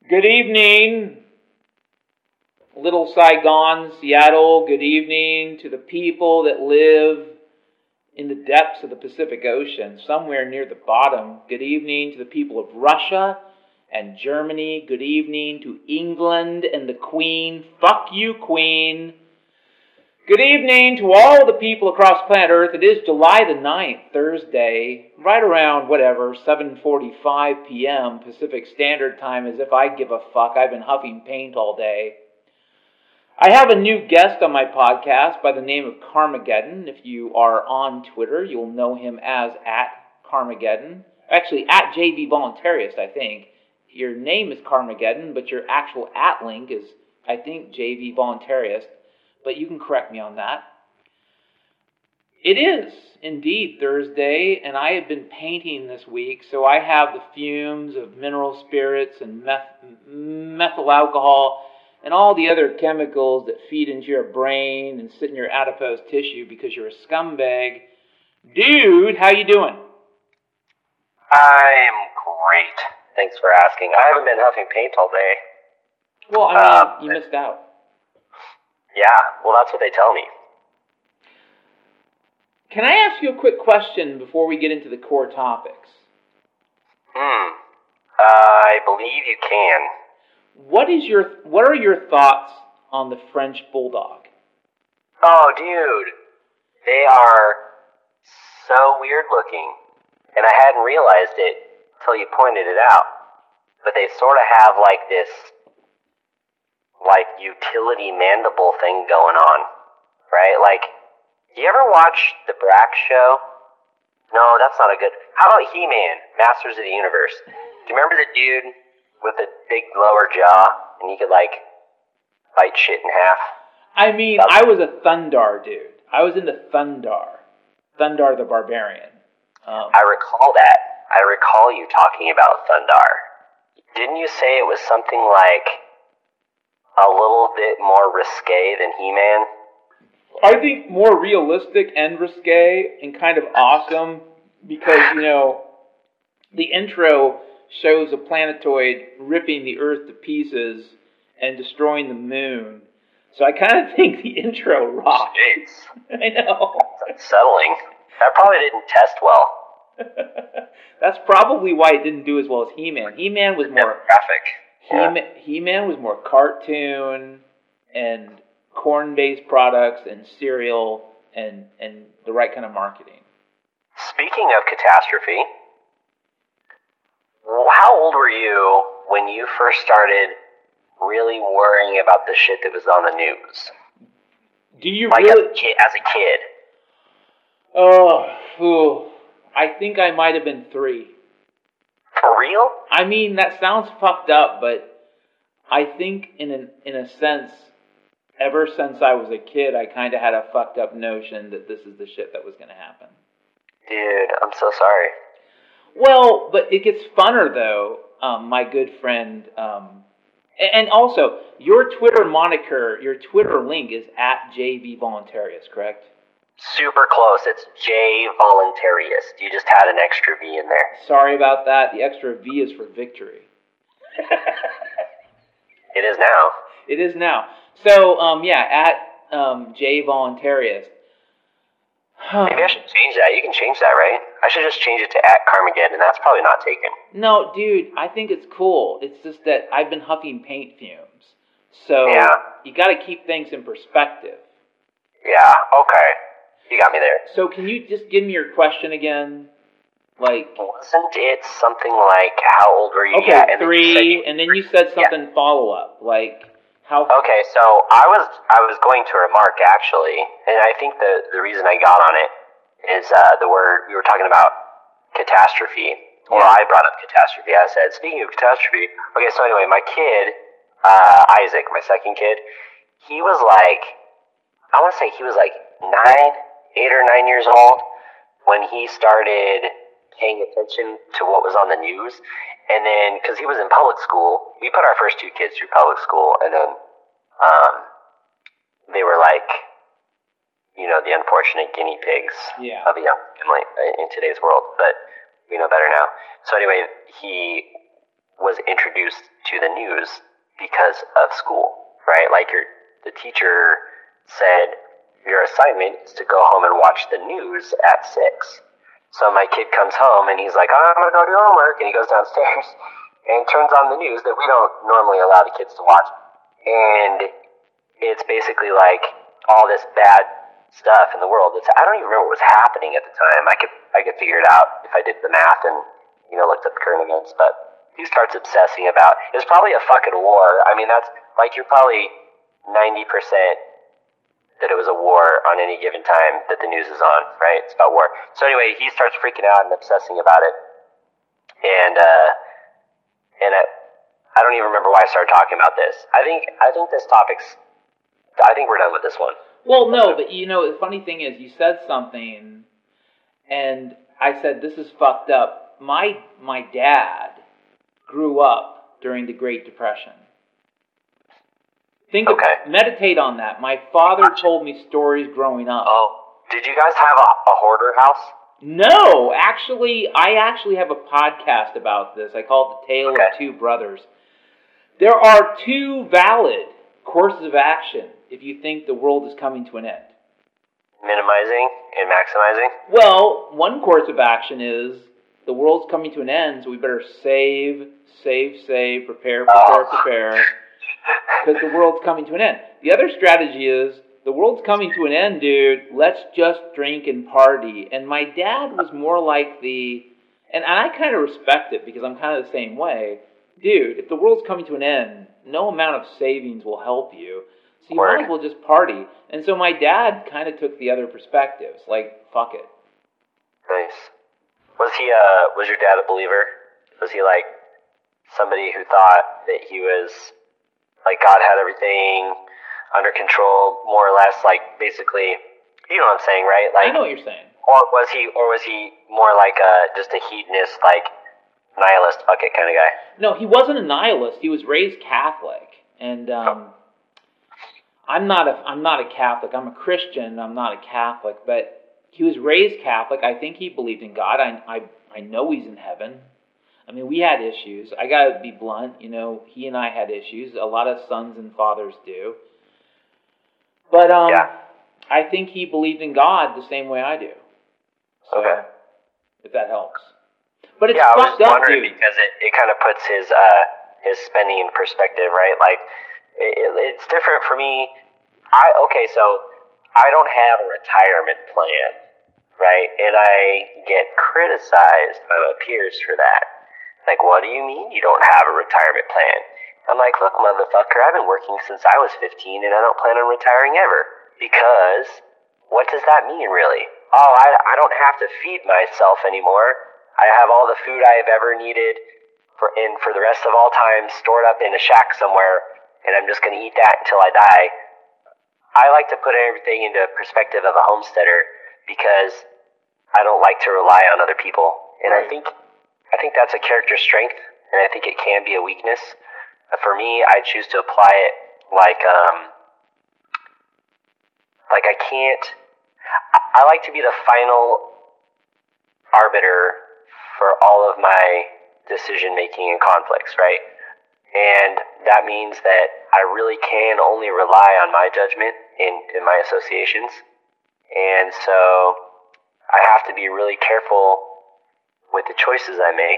Good evening, Little Saigon, Seattle. Good evening to the people that live in the depths of the Pacific Ocean, somewhere near the bottom. Good evening to the people of Russia and Germany. Good evening to England and the Queen. Fuck you, Queen. Good evening to all the people across planet Earth. It is July the 9th, Thursday, right around 7:45 p.m. Pacific Standard Time, as if I give a fuck. I've been huffing paint all day. I have a new guest on my podcast by the name of Carmageddon. If you are on Twitter, you'll know him as @Carmageddon. Actually, @JV Voluntarist, I think. Your name is Carmageddon, but your actual @link is, I think, JV Voluntarist. But you can correct me on that. It is indeed Thursday, and I have been painting this week, so I have the fumes of mineral spirits and methyl alcohol and all the other chemicals that feed into your brain and sit in your adipose tissue because you're a scumbag. Dude, how you doing? I'm great. Thanks for asking. I haven't been huffing paint all day. Well, I mean, you missed out. Yeah, well, that's what they tell me. Can I ask you a quick question before we get into the core topics? I believe you can. What are your thoughts on the French Bulldog? Oh, dude. They are so weird looking. And I hadn't realized it until you pointed it out. But they sort of have this utility mandible thing going on, right? You ever watch the Brack show? No, that's not a good. How about He-Man, Masters of the Universe? Do you remember the dude with the big lower jaw and he could bite shit in half? I mean, I was a Thundar dude. I was into Thundar the Barbarian. I recall that. I recall you talking about Thundar. Didn't you say it was something a little bit more risque than He-Man? I think more realistic and risque and kind of awesome because, the intro shows a planetoid ripping the Earth to pieces and destroying the moon. So I kind of think the intro rocks. Jeez. I know. That's unsettling. That probably didn't test well. That's probably why it didn't do as well as He-Man. He-Man was more graphic. He-Man was more cartoon and corn-based products and cereal and the right kind of marketing. Speaking of catastrophe, how old were you when you first started really worrying about the shit that was on the news? Do you really? As a kid? Oh, I think I might have been 3. For real? I mean, that sounds fucked up, but I think in a sense, ever since I was a kid, I kind of had a fucked up notion that this is the shit that was going to happen. Dude, I'm so sorry. Well, but it gets funner though, my good friend. And also, your Twitter moniker, your Twitter link is @JV Voluntarist, correct? Super close. It's J Voluntarist. You just had an extra V in there. Sorry about that. The extra V is for victory. It is now. It is now. So, J Voluntarist. Maybe I should change that. You can change that, right? I should just change it to @Carmageddon. That's probably not taken. No, dude, I think it's cool. It's just that I've been huffing paint fumes. So, you got to keep things in perspective. Yeah, okay. You got me there. So, can you just give me your question again? Wasn't it something like, how old were you? Okay, 3, and then you said something follow-up, how... Okay, so I was going to remark, actually, and I think the reason I got on it is the word, we were talking about catastrophe. Well, I brought up catastrophe. I said, speaking of catastrophe, okay, so anyway, my kid, Isaac, my second kid, he was I want to say he was 8 or 9 years old when he started paying attention to what was on the news. And then, because he was in public school, we put our first 2 kids through public school, and then they were the unfortunate guinea pigs of a young family in today's world. But we know better now. So anyway, he was introduced to the news because of school, right? Like the teacher said, your assignment is to go home and watch the news at 6. So my kid comes home and he's like, oh, I'm going to go do homework. And he goes downstairs and turns on the news that we don't normally allow the kids to watch. And it's basically like all this bad stuff in the world. I don't even remember what was happening at the time. I could figure it out if I did the math and, looked up current events. But he starts obsessing about, it's probably a fucking war. I mean, that's like, you're probably 90% that it was a war on any given time that the news is on, right? It's about war. So anyway, he starts freaking out and obsessing about it. And I don't even remember why I started talking about this. I think we're done with this one. Well, no, but the funny thing is, you said something, and I said, this is fucked up. My dad grew up during the Great Depression. Meditate on that. My father told me stories growing up. Oh, did you guys have a hoarder house? No, I actually have a podcast about this. I call it The Tale of Two Brothers. There are 2 valid courses of action if you think the world is coming to an end. Minimizing and maximizing? Well, one course of action is the world's coming to an end, so we better save, prepare. Because the world's coming to an end. The other strategy is, the world's coming to an end, dude. Let's just drink and party. And my dad was more like and I kind of respect it because I'm kind of the same way. Dude, if the world's coming to an end, no amount of savings will help you. So you might as well just party. And so my dad kind of took the other perspectives. Like, fuck it. Nice. Was your dad a believer? Was he like somebody who thought that he was, like, God had everything under control, more or less, like, basically, you know what I'm saying, right? Like, I know what you're saying. Or was he more like just a hedonist, like, nihilist bucket kind of guy? No, he wasn't a nihilist. He was raised Catholic, and I'm not a Catholic. I'm a Christian. I'm not a Catholic, but he was raised Catholic. I think he believed in God. I know he's in heaven. I mean, we had issues. I gotta be blunt. He and I had issues. A lot of sons and fathers do. But I think he believed in God the same way I do. So, if that helps. But it's fucked up, dude. I was wondering because it kind of puts his spending in perspective, right? Like, it's different for me. So I don't have a retirement plan, right? And I get criticized by my peers for that. Like, what do you mean you don't have a retirement plan? I'm like, look, motherfucker, I've been working since I was 15 and I don't plan on retiring ever. Because what does that mean, really? Oh, I don't have to feed myself anymore. I have all the food I have ever needed for the rest of all time stored up in a shack somewhere, and I'm just going to eat that until I die. I like to put everything into perspective of a homesteader because I don't like to rely on other people. And I think that's a character strength, and I think it can be a weakness. For me, I choose to apply it like I like to be the final arbiter for all of my decision making and conflicts, right? And that means that I really can only rely on my judgment in my associations. And so I have to be really careful with the choices I make.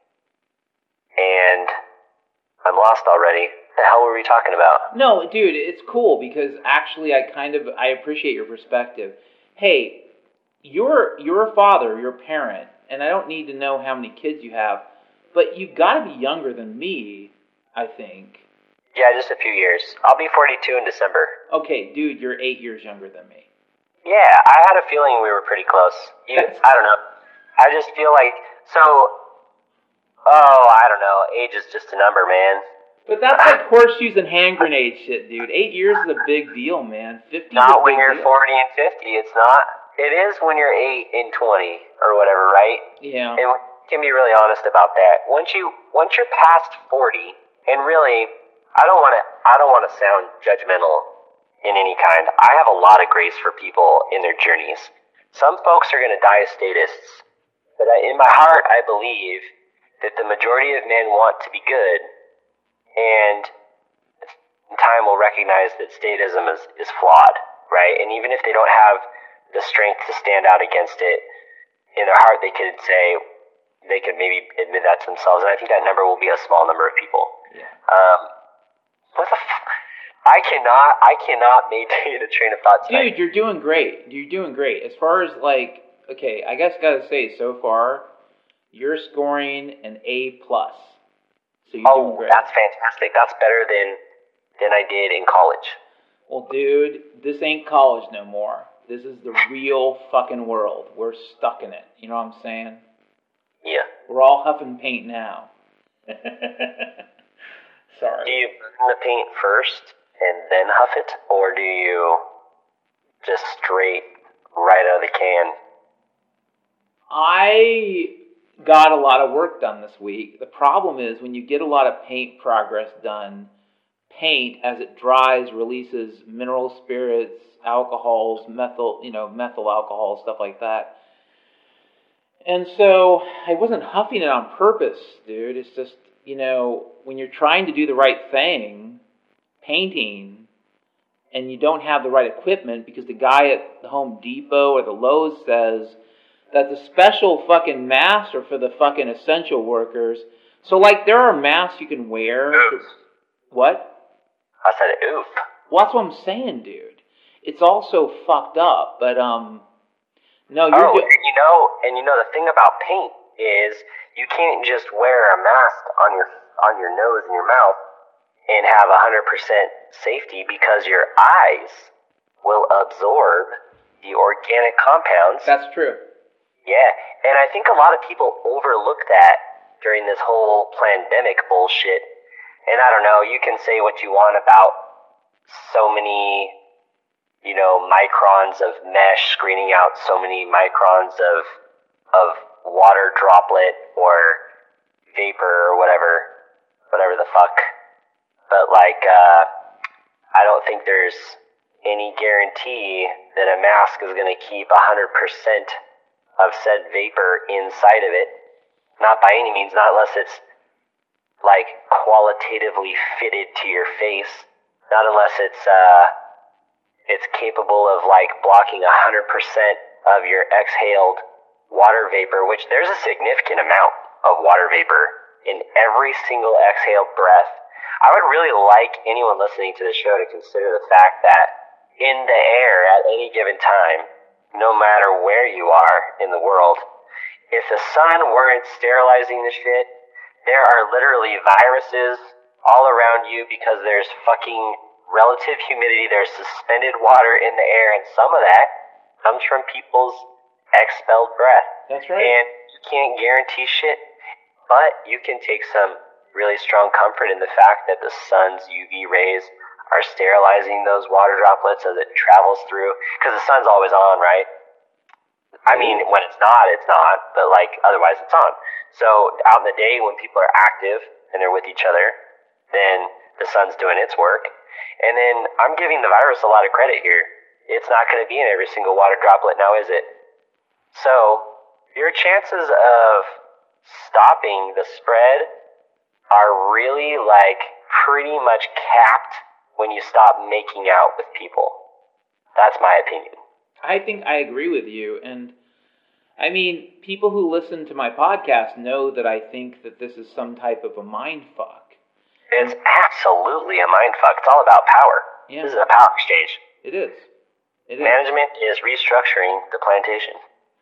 And I'm lost already. The hell were we talking about? No, dude, it's cool because actually I appreciate your perspective. Hey, you're a father, you're a parent, and I don't need to know how many kids you have, but you've got to be younger than me, I think. Yeah, just a few years. I'll be 42 in December. Okay, dude, you're 8 years younger than me. Yeah, I had a feeling we were pretty close. I don't know. I just feel like, I don't know. Age is just a number, man. But that's like horseshoes and hand grenade shit, dude. 8 years is a big deal, man. 50 Not when you're 40 and 50, it's not. It is when you're 8 and 20 or whatever, right? Yeah. And we can be really honest about that. Once you're past 40, and really, I don't want to sound judgmental in any kind. I have a lot of grace for people in their journeys. Some folks are going to die as statists, but in my heart, I believe that the majority of men want to be good, and time will recognize that statism is flawed, right? And even if they don't have the strength to stand out against it, in their heart they could maybe admit that to themselves, and I think that number will be a small number of people. Yeah. I cannot maintain a train of thought tonight. Dude, you're doing great. As far as okay, I guess gotta say, so far, you're scoring an A+. So you're doing great. That's fantastic. That's better than I did in college. Well, dude, this ain't college no more. This is the real fucking world. We're stuck in it. You know what I'm saying? Yeah. We're all huffing paint now. Sorry. Do you burn the paint first and then huff it? Or do you just straight right out of the can? I got a lot of work done this week. The problem is when you get a lot of paint progress done, paint, as it dries, releases mineral spirits, alcohols, methyl alcohol, stuff like that. And so I wasn't huffing it on purpose, dude. It's just, when you're trying to do the right thing, painting, and you don't have the right equipment because the guy at the Home Depot or the Lowe's says that the special fucking masks are for the fucking essential workers. So, there are masks you can wear. Oof. What? I said oof. Well, that's what I'm saying, dude. It's all so fucked up, but, no, you're the thing about paint is you can't just wear a mask on your nose and your mouth and have 100% safety because your eyes will absorb the organic compounds. That's true. Yeah, and I think a lot of people overlook that during this whole pandemic bullshit. And I don't know, you can say what you want about so many, microns of mesh screening out so many microns of water droplet or vapor or whatever the fuck. But I don't think there's any guarantee that a mask is going to keep 100% of said vapor inside of it. Not by any means, not unless it's qualitatively fitted to your face. Not unless it's capable of blocking 100% of your exhaled water vapor, which there's a significant amount of water vapor in every single exhaled breath. I would really like anyone listening to the show to consider the fact that in the air at any given time, no matter where you are in the world, if the sun weren't sterilizing the shit, there are literally viruses all around you because there's fucking relative humidity, there's suspended water in the air, and some of that comes from people's expelled breath. That's right. And you can't guarantee shit, but you can take some really strong comfort in the fact that the sun's UV rays are sterilizing those water droplets as it travels through, because the sun's always on, right? I mean, when it's not, but otherwise it's on. So out in the day when people are active and they're with each other, then the sun's doing its work. And then I'm giving the virus a lot of credit here. It's not going to be in every single water droplet now, is it? So your chances of stopping the spread are really pretty much capped when you stop making out with people. That's my opinion. I think I agree with you, and I mean, people who listen to my podcast know that I think that this is some type of a mind fuck. It's absolutely a mind fuck. It's all about power. Yeah. This is a power exchange. It is. Management is restructuring the plantation.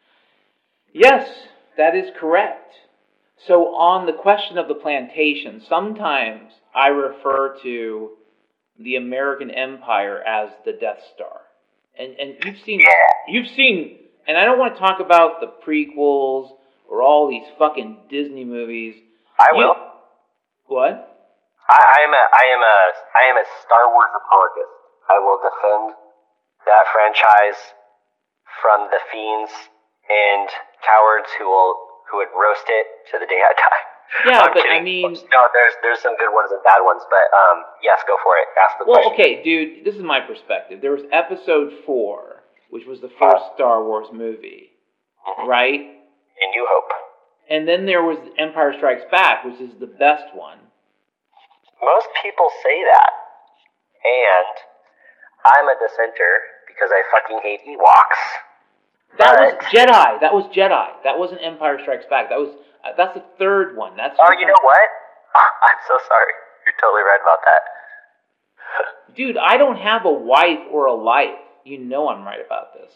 Yes, that is correct. So on the question of the plantation, sometimes I refer to the American Empire as the Death Star. And you've seen, and I don't want to talk about the prequels or all these fucking Disney movies. I will. What? I am a Star Wars apologist. I will defend that franchise from the fiends and cowards who would roast it to the day I die. Yeah, I'm but kidding. I mean, no, there's some good ones and bad ones, but yes, go for it. Ask the question. Well, okay, dude, this is my perspective. There was Episode 4, which was the first Star Wars movie, right? In New Hope. And then there was Empire Strikes Back, which is the best one. Most people say that. And I'm a dissenter because I fucking hate Ewoks. That was Jedi. That wasn't Empire Strikes Back. That's the third one. Oh, you know what? I'm so sorry. You're totally right about that. Dude, I don't have a wife or a life. You know I'm right about this.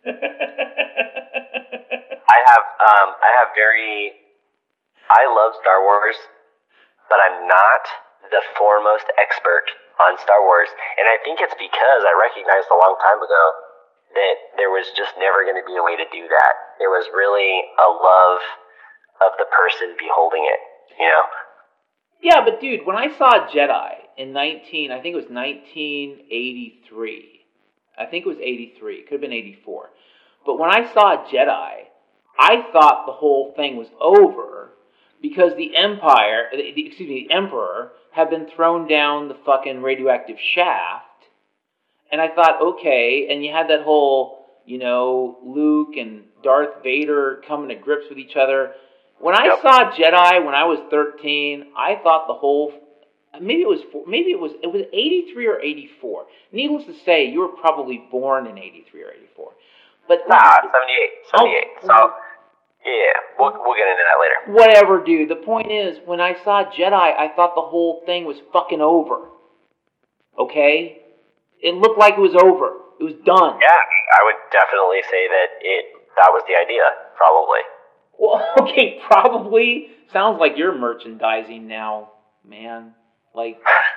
I love Star Wars, but I'm not the foremost expert on Star Wars. And I think it's because I recognized a long time ago that there was just never going to be a way to do that. It was really a love of the person beholding it, you know? Yeah, but dude, when I saw Jedi in I think it was 1983. I think it was 83. It could have been 84. But when I saw Jedi, I thought the whole thing was over because the Emperor had been thrown down the fucking radioactive shaft. And I thought, okay, and you had that whole, Luke and Darth Vader coming to grips with each other. When I saw Jedi when I was 13, I thought the whole, maybe it was 83 or 84. Needless to say, you were probably born in 83 or 84. But 78. So, yeah, we'll get into that later. Whatever, dude. The point is, when I saw Jedi, I thought the whole thing was fucking over. Okay? It looked like it was over. It was done. Yeah, I would definitely say that was the idea, probably. Well, okay, probably. Sounds like you're merchandising now, man. Like...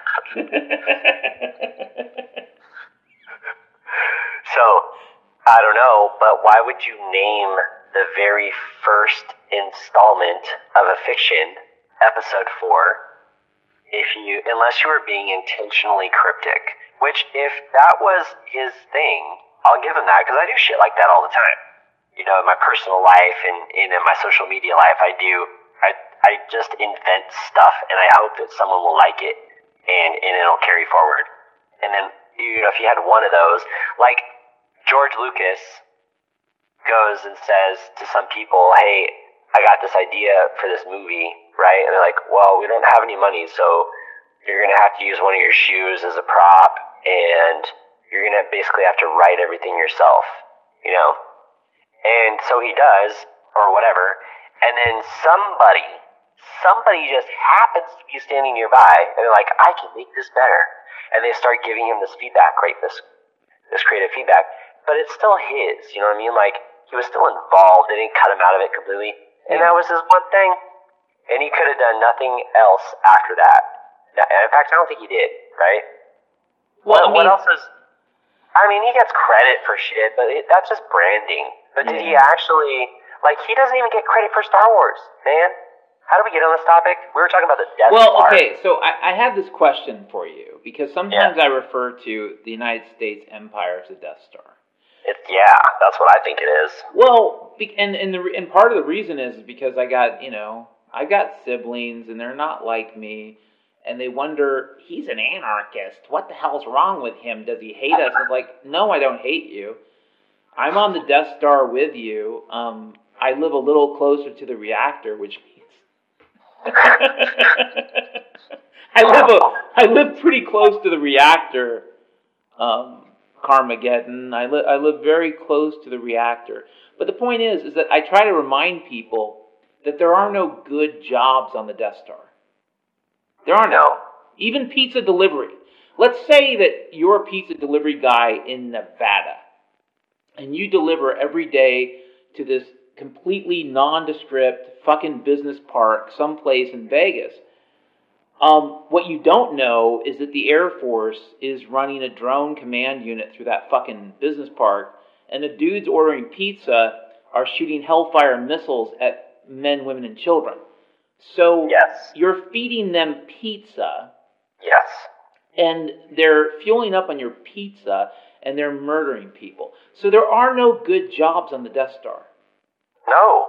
So, I don't know, but why would you name the very first installment of a fiction, episode 4, unless you were being intentionally cryptic? Which, if that was his thing, I'll give him that, because I do shit like that all the time. In my personal life and in my social media life, I just invent stuff, and I hope that someone will like it, and it'll carry forward. And then, if you had one of those, like George Lucas goes and says to some people, hey, I got this idea for this movie, right? And they're like, well, we don't have any money, so you're going to have to use one of your shoes as a prop, and you're going to basically have to write everything yourself, And so he does, or whatever, and then somebody just happens to be standing nearby, and they're like, I can make this better. And they start giving him this feedback, right? This creative feedback. But it's still his, you know what I mean? Like, he was still involved. They didn't cut him out of it completely. And that was his one thing. And he could have done nothing else after that. In fact, I don't think he did, right? Well, what else is... I mean, he gets credit for shit, but that's just branding. But did he actually... Like, he doesn't even get credit for Star Wars, man. How did we get on this topic? We were talking about the Death Star. Well, okay, so I have this question for you, because sometimes I refer to the United States Empire as the Death Star. That's what I think it is. Well, and part of the reason is because I got siblings, and they're not like me, and they wonder, he's an anarchist. What the hell's wrong with him? Does he hate us? It's like, no, I don't hate you. I'm on the Death Star with you. I live a little closer to the reactor, which means I live pretty close to the reactor, Carmageddon. I live very close to the reactor. But the point is that I try to remind people that there are no good jobs on the Death Star. There are no. Even pizza delivery. Let's say that you're a pizza delivery guy in Nevada, and you deliver every day to this completely nondescript fucking business park someplace in Vegas. What you don't know is that the Air Force is running a drone command unit through that fucking business park, and the dudes ordering pizza are shooting Hellfire missiles at men, women, and children. So you're feeding them pizza. Yes. And they're fueling up on your pizza, and they're murdering people. So there are no good jobs on the Death Star. No.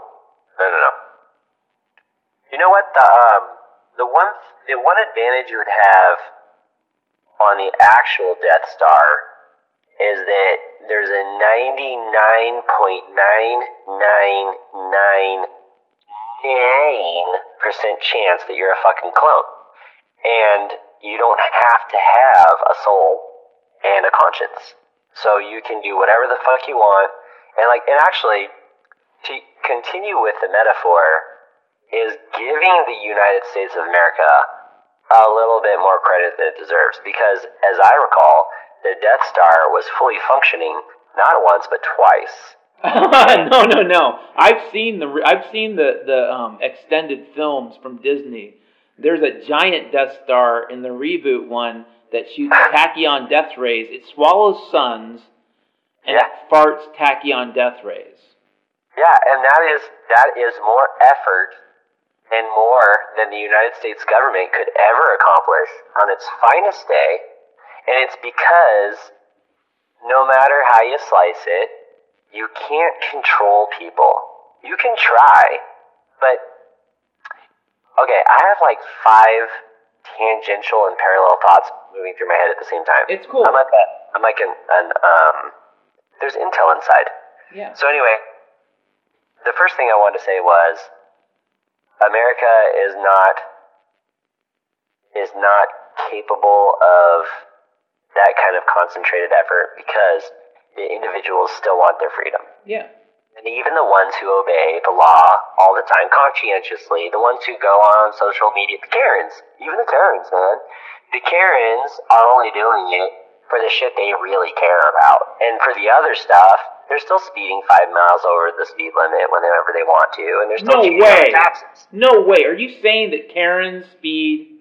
You know what? The one advantage you would have on the actual Death Star is that there's a 99.9999% chance that you're a fucking clone. and you don't have to have a soul and a conscience. So you can do whatever the fuck you want. And actually, to continue with the metaphor, is giving the United States of America a little bit more credit than it deserves. Because, as I recall, the Death Star was fully functioning not once but twice. No. I've seen the extended films from Disney. There's a giant Death Star in the reboot one that shoots tachyon death rays. It swallows suns and it farts tachyon death rays. Yeah, and that is more effort and more than the United States government could ever accomplish on its finest day. And it's because no matter how you slice it, you can't control people. You can try, but okay, I have like 5 tangential and parallel thoughts moving through my head at the same time. It's cool. I'm like there's intel inside. Yeah. So anyway, the first thing I wanted to say was America is not capable of that kind of concentrated effort because the individuals still want their freedom. Yeah. And even the ones who obey the law all the time conscientiously, the ones who go on social media, the Karens, even the Karens, man. The Karens are only doing it for the shit they really care about. And for the other stuff, they're still speeding 5 miles over the speed limit whenever they want to, and they're still cheating on taxes. No way. Are you saying that Karens speed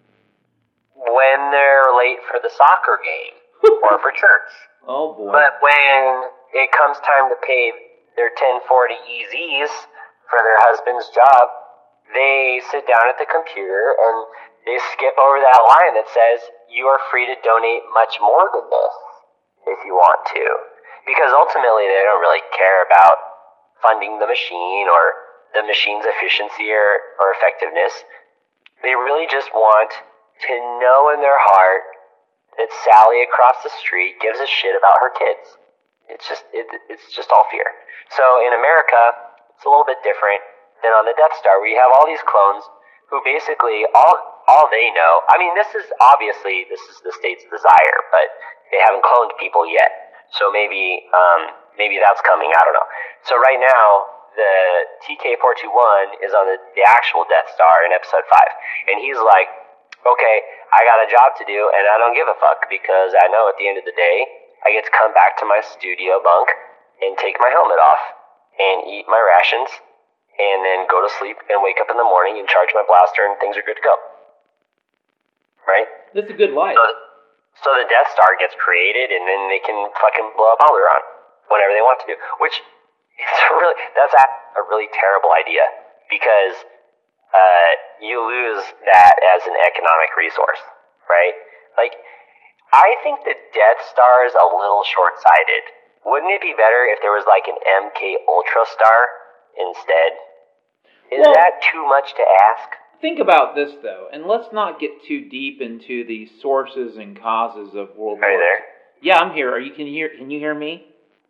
when they're late for the soccer game or for church? Oh boy. But when it comes time to pay their 1040 EZs for their husband's job, they sit down at the computer and they skip over that line that says, you are free to donate much more than this if you want to. Because ultimately they don't really care about funding the machine or the machine's efficiency or effectiveness. They really just want to know in their heart that Sally across the street gives a shit about her kids. It's just all fear. So in America, it's a little bit different than on the Death Star, where you have all these clones who basically all they know. I mean, this is the state's desire, but they haven't cloned people yet. So maybe that's coming. I don't know. So right now, the TK-421 is on the actual Death Star in Episode 5, and he's like, okay, I got a job to do, and I don't give a fuck, because I know at the end of the day, I get to come back to my studio bunk and take my helmet off and eat my rations and then go to sleep and wake up in the morning and charge my blaster and things are good to go. Right? That's a good life. So the Death Star gets created and then they can fucking blow up Alderaan whenever they want to do. Which that's a really terrible idea because you lose that as an economic resource, right? Like, I think the Death Star is a little short-sighted. Wouldn't it be better if there was like an MK Ultra Star instead? Is that too much to ask? Think about this though, and let's not get too deep into the sources and causes of World War. Are you there? Yeah, I'm here. Can you hear me?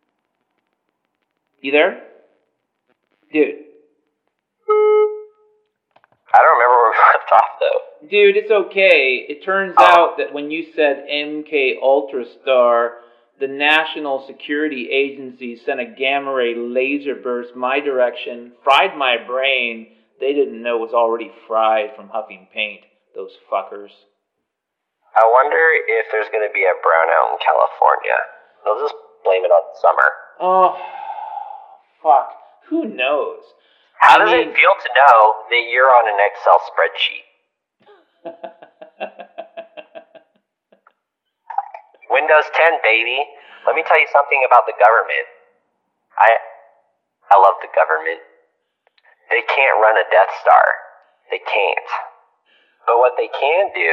You there? Dude. I don't remember where we left off though. Dude, it's okay. It turns out that when you said MK Ultra Star, the National Security Agency sent a gamma ray laser burst my direction, fried my brain. They didn't know it was already fried from huffing paint, those fuckers. I wonder if there's going to be a brownout in California. They'll just blame it on summer. Oh, fuck. Who knows? How does it feel to know that you're on an Excel spreadsheet? Windows 10, baby. Let me tell you something about the government. I love the government. They can't run a Death Star. They can't. But what they can do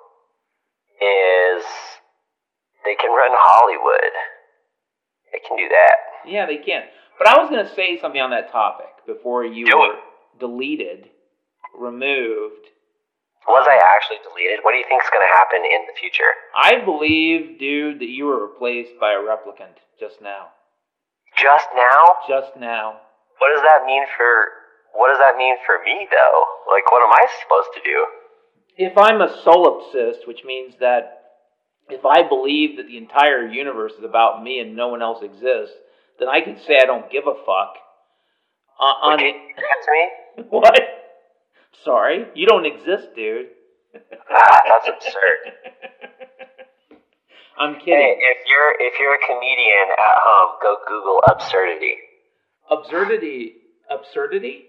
is they can run Hollywood. They can do that. Yeah, they can. But I was going to say something on that topic before you were deleted, removed. Was I actually deleted? What do you think is going to happen in the future? I believe, dude, that you were replaced by a replicant just now. Just now? Just now. What does that mean for me, though? Like, what am I supposed to do? If I'm a solipsist, which means that if I believe that the entire universe is about me and no one else exists, then I can say I don't give a fuck. Can you answer me? What? Sorry, you don't exist, dude. That's absurd. I'm kidding. Hey, if you're a comedian at home, go Google absurdity. Absurdity. Absurdity.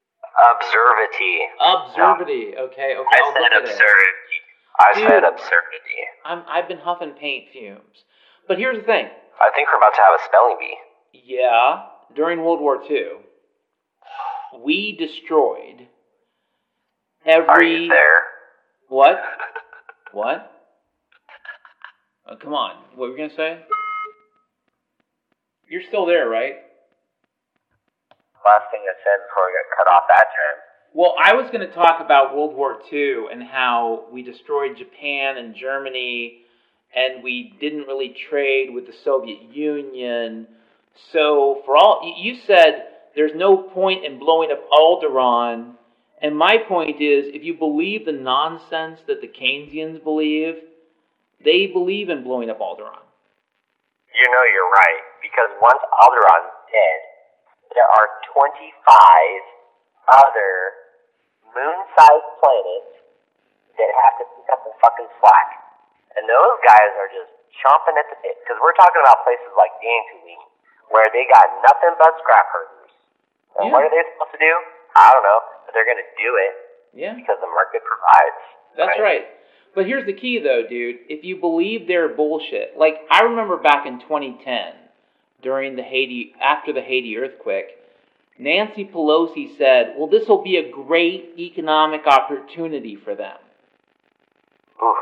Absurdity. Okay. I said absurdity. I said absurdity. I've been huffing paint fumes. But here's the thing. I think we're about to have a spelling bee. Yeah, during World War II, we destroyed every... Are you there? What? What? Oh, come on. What were you going to say? You're still there, right? Last thing I said before we got cut off that time. Well, I was going to talk about World War II and how we destroyed Japan and Germany, and we didn't really trade with the Soviet Union. So, you said there's no point in blowing up Alderaan, and my point is, if you believe the nonsense that the Keynesians believe, they believe in blowing up Alderaan. You know you're right, because once Alderaan's dead, there are 25 other moon-sized planets that have to pick up the fucking slack. And those guys are just chomping at the bit. Because we're talking about places like Dantooine, where they got nothing but scrap herders. And what are they supposed to do? I don't know, but they're going to do it. Yeah. Because the market provides. That's right. But here's the key, though, dude. If you believe they're bullshit, like I remember back in 2010, after the Haiti earthquake, Nancy Pelosi said, well, this will be a great economic opportunity for them. Oof.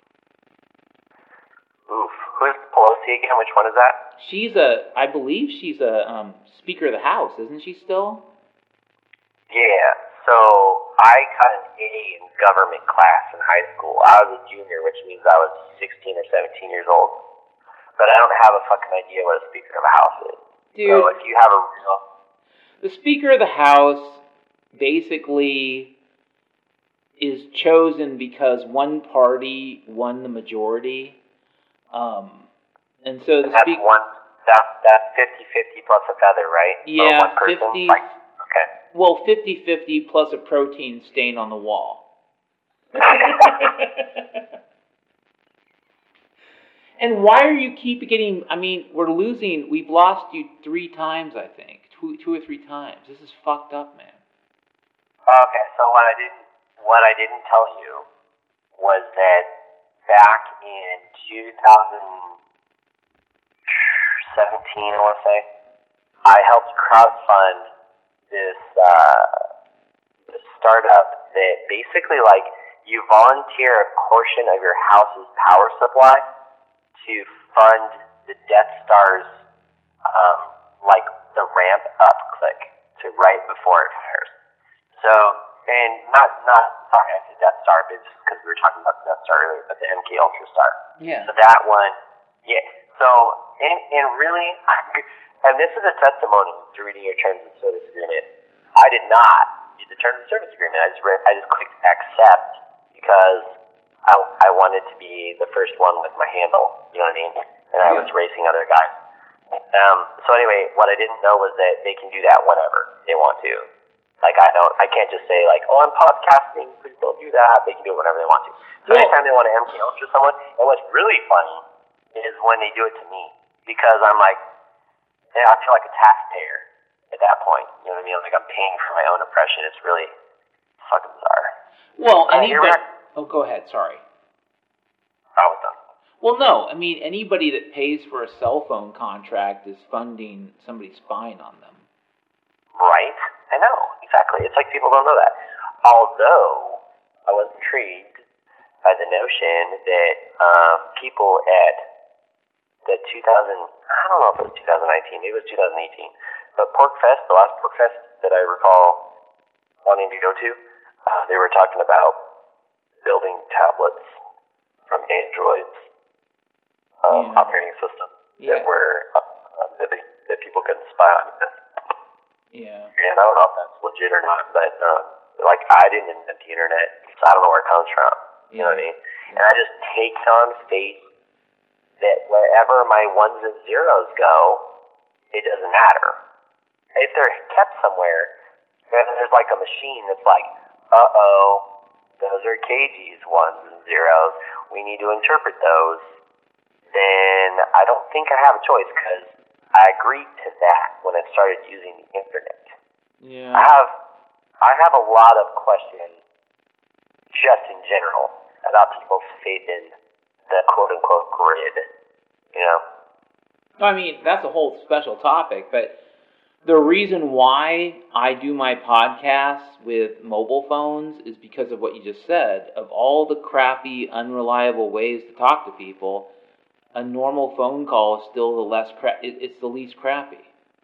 Who's Pelosi again? Which one is that? I believe she's a Speaker of the House, isn't she still? Yeah, so I got an A in government class in high school. I was a junior, which means I was 16 or 17 years old. But I don't have a fucking idea what a Speaker of the House is. Dude, so if you have a real... The Speaker of the House basically is chosen because one party won the majority. And so that's 50-50 plus a feather, right? Yeah, one person, 50... okay. Well, 50-50 plus a protein stain on the wall. And why are you keep getting... I mean, we've lost you 3 times, I think. 2 or 3 times. This is fucked up, man. Okay, so what I didn't tell you was that back in 2017, I want to say, I helped crowdfund this startup that basically, like, you volunteer a portion of your house's power supply to fund the Death Star's, like, the ramp up click to right before it fires. So, and not sorry, I said Death Star, but just because we were talking about the Death Star earlier, but the MK Ultra Star. Yeah. So that one, yeah. So, and really, and this is a testimony to reading your terms of service agreement. I did not read the terms of service agreement. I just clicked accept because I wanted to be the first one with my handle. You know what I mean? And I was racing other guys. So anyway, what I didn't know was that they can do that whenever they want to. Like I can't just say like, oh, I'm podcasting, please don't do that. They can do it whenever they want to. So anytime they want to MK Ultra someone, and what's really funny is when they do it to me, because I'm like, I feel like a taxpayer at that point. You know what I mean? Like I'm paying for my own oppression. It's really fucking bizarre. Well, go ahead. Sorry. I was done. Well, no. I mean, anybody that pays for a cell phone contract is funding somebody spying on them. Right? I know. Exactly. It's like people don't know that. Although, I was intrigued by the notion that people at the I don't know if it was 2019, maybe it was 2018, but PorcFest, the last PorcFest that I recall wanting to go to, they were talking about building tablets from Android's operating system that were that people could spy on. Yeah. And I don't know if that's legit or not, but Like, I didn't invent the internet, so I don't know where it comes from. You know what I mean? And I just take on faith that wherever my ones and zeros go, it doesn't matter. If they're kept somewhere, and there's like a machine that's like, those are KG's ones and zeros, we need to interpret those, then I don't think I have a choice, because I agreed to that when I started using the internet. Yeah. I have a lot of questions just in general about people's faith in the quote-unquote grid, you know? I mean, that's a whole special topic, but the reason why I do my podcasts with mobile phones is because of what you just said. Of all the crappy, unreliable ways to talk to people, a normal phone call is still it's the least crappy.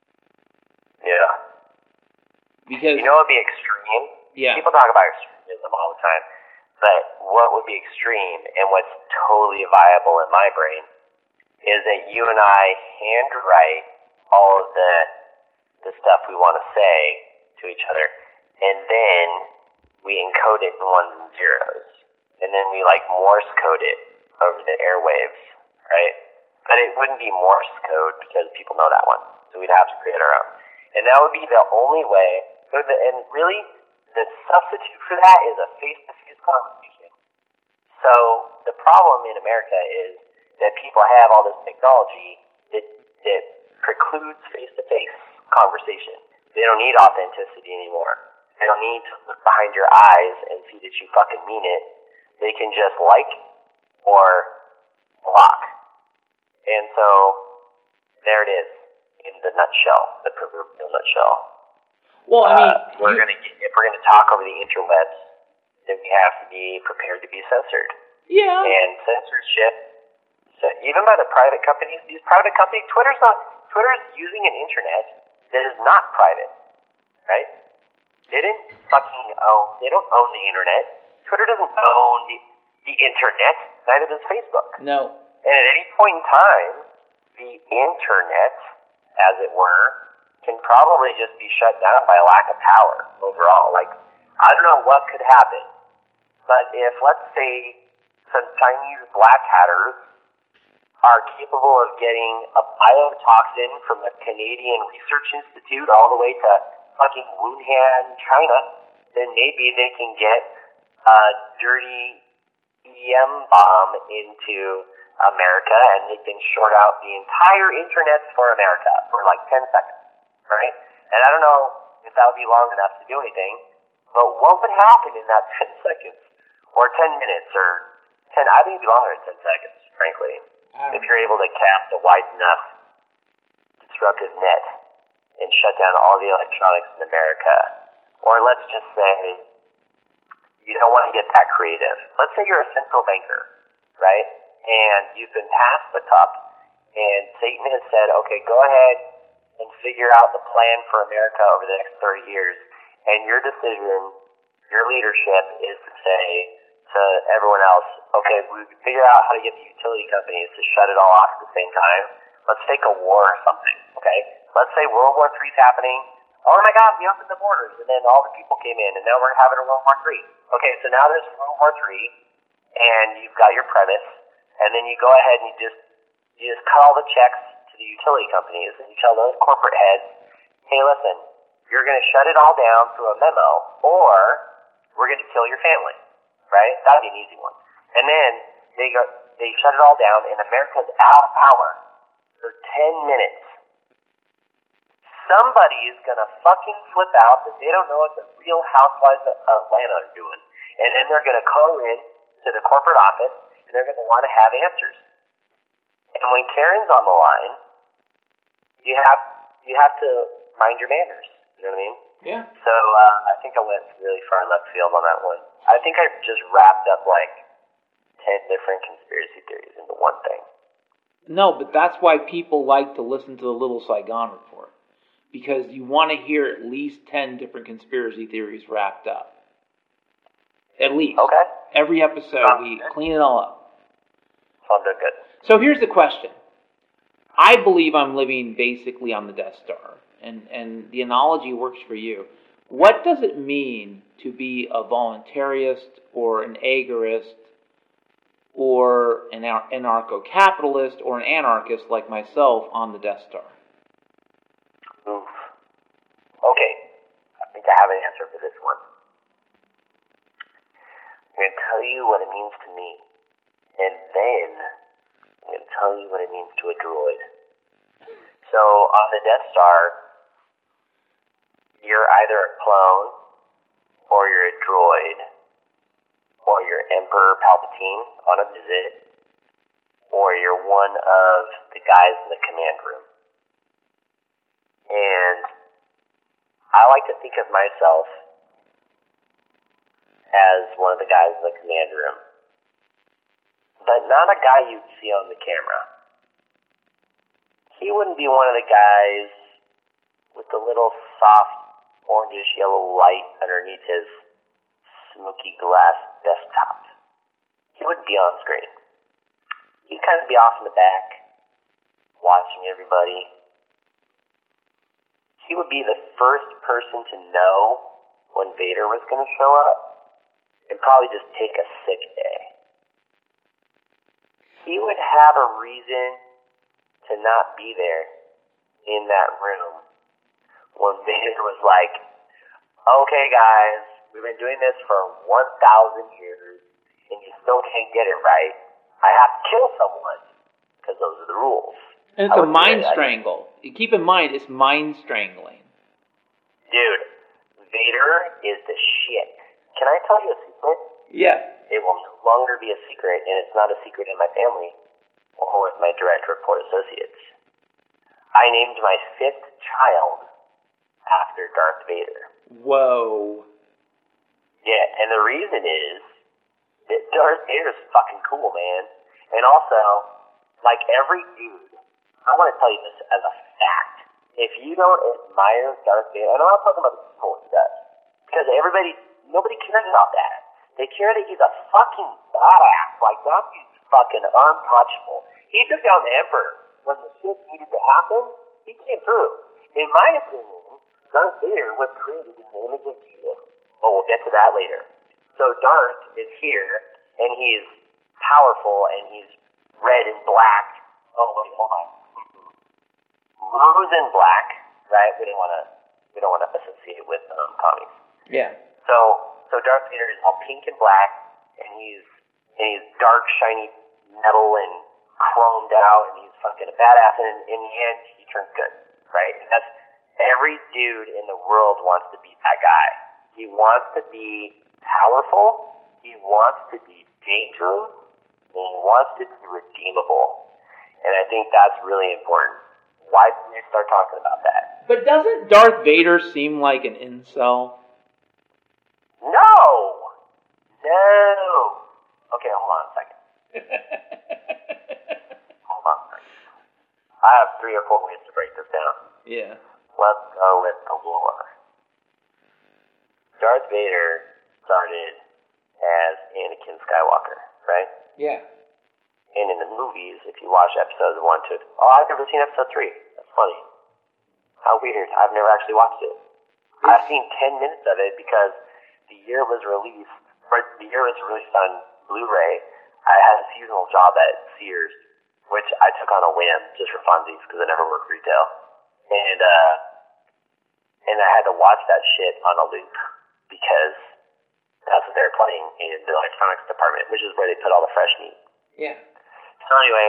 Yeah. Because, you know what would be extreme? Yeah. People talk about extremism all the time, but what would be extreme and what's totally viable in my brain is that you and I handwrite all of the stuff we want to say to each other, and then we encode it in ones and zeros, and then we like Morse code it over the airwaves, right? But it wouldn't be Morse code because people know that one, so we'd have to create our own. And that would be the only way, and really, the substitute for that is a face-to-face conversation. So the problem in America is that people have all this technology that precludes face-to-face conversation. They don't need authenticity anymore. They don't need to look behind your eyes and see that you fucking mean it. They can just like or block. And so there it is in the nutshell, the proverbial nutshell. Well, I mean, if we're gonna talk over the interwebs, then we have to be prepared to be censored. Yeah. And censorship, so even by the private companies, Twitter's using an internet that is not private, right? They don't own the internet. Twitter doesn't own the internet, neither does Facebook. No. And at any point in time, the internet, as it were, can probably just be shut down by a lack of power overall. Like, I don't know what could happen, but if, let's say, some Chinese black hatters are capable of getting a biotoxin from the Canadian Research Institute all the way to fucking Wuhan, China, then maybe they can get a dirty EM bomb into America and they can short out the entire internet for America for like 10 seconds, right? And I don't know if that would be long enough to do anything, but what would happen in that 10 seconds? Or 10 minutes, or 10, I think it'd be longer than 10 seconds, frankly. If you're able to cast a wide enough disruptive net and shut down all the electronics in America. Or let's just say you don't want to get that creative. Let's say you're a central banker, right? And you've been passed the cup, and Satan has said, okay, go ahead and figure out the plan for America over the next 30 years. And your decision, your leadership is to say to everyone else, okay, we figure out how to get the utility companies to shut it all off at the same time. Let's take a war or something, okay? Let's say World War III is happening. Oh my God, we opened the borders, and then all the people came in, and now we're having a World War III. Okay, so now there's World War III, and you've got your premise, and then you go ahead and you just cut all the checks to the utility companies, and you tell those corporate heads, hey, listen, you're going to shut it all down through a memo, or we're going to kill your family, right? That would be an easy one. And then they shut it all down, and America's out of power for 10 minutes. Somebody is going to fucking flip out that they don't know what the real housewives of Atlanta are doing. And then they're going to call in to the corporate office, and they're going to want to have answers. And when Karen's on the line, you have to mind your manners. You know what I mean? Yeah. So I think I went really far left field on that one. I think I just wrapped up like 10 different conspiracy theories into one thing. No, but that's why people like to listen to the Little Saigon Report. Because you want to hear at least 10 different conspiracy theories wrapped up. At least. Okay. Every episode, we clean it all up. So I'm doing good. So here's the question. I believe I'm living basically on the Death Star. And the analogy works for you. What does it mean to be a voluntarist or an agorist or an anarcho-capitalist or an anarchist like myself on the Death Star? Oof. Okay, I think I have an answer for this one. I'm going to tell you what it means to me, and then I'm going to tell you what it means to a droid. So, on the Death Star, you're either a clone, or you're a droid, or you're Emperor Palpatine on a visit, or you're one of the guys in the command room. And I like to think of myself as one of the guys in the command room, but not a guy you'd see on the camera. He wouldn't be one of the guys with the little soft orangish yellow light underneath his smoky glass desktop. He wouldn't be on screen. He'd kind of be off in the back, watching everybody. He would be the first person to know when Vader was going to show up, and probably just take a sick day. He would have a reason to not be there in that room when Vader was like, okay guys, we've been doing this for 1,000 years, and you still can't get it right. I have to kill someone, because those are the rules. And it's a mind strangle. Keep in mind, it's mind strangling. Dude, Vader is the shit. Can I tell you a secret? Yeah. It will no longer be a secret, and it's not a secret in my family or with my direct report associates. I named my 5th child after Darth Vader. Whoa. Yeah, and the reason is that Darth Vader's fucking cool, man. And also, like every dude, I want to tell you this as a fact. If you don't admire Darth Vader, and I'm not talking about the people he does, because nobody cares about that. They care that he's a fucking badass. Like, that dude's fucking untouchable. He took down the Emperor when the shit needed to happen. He came through. In my opinion, Darth Vader was created in the image of Jesus. Oh, we'll get to that later. So Darth is here, and he's powerful, and he's red and black. Oh, wait, hold on. Rose and black, right? We don't want to associate with commies. Yeah. So Darth Vader is all pink and black, and he's dark, shiny metal and chromed out, and he's fucking a badass. And in the end, he turns good, right? And that's every dude in the world wants to be that guy. He wants to be powerful. He wants to be dangerous, and he wants to be redeemable. And I think that's really important. Why did we start talking about that? But doesn't Darth Vader seem like an incel? No! Okay, hold on a second. Hold on a second. I have 3 or 4 ways to break this down. Yeah. Let's go with the lore. Darth Vader started as Anakin Skywalker, right? Yeah. And in the movies, if you watch episodes 1 to... Oh, I've never seen episode 3. That's funny. How weird. I've never actually watched it. I've seen 10 minutes of it because the year it was released on Blu-ray. I had a seasonal job at Sears, which I took on a whim just for funsies because I never worked retail. And I had to watch that shit on a loop because that's what they were playing in the electronics department, which is where they put all the fresh meat. Yeah. So anyway,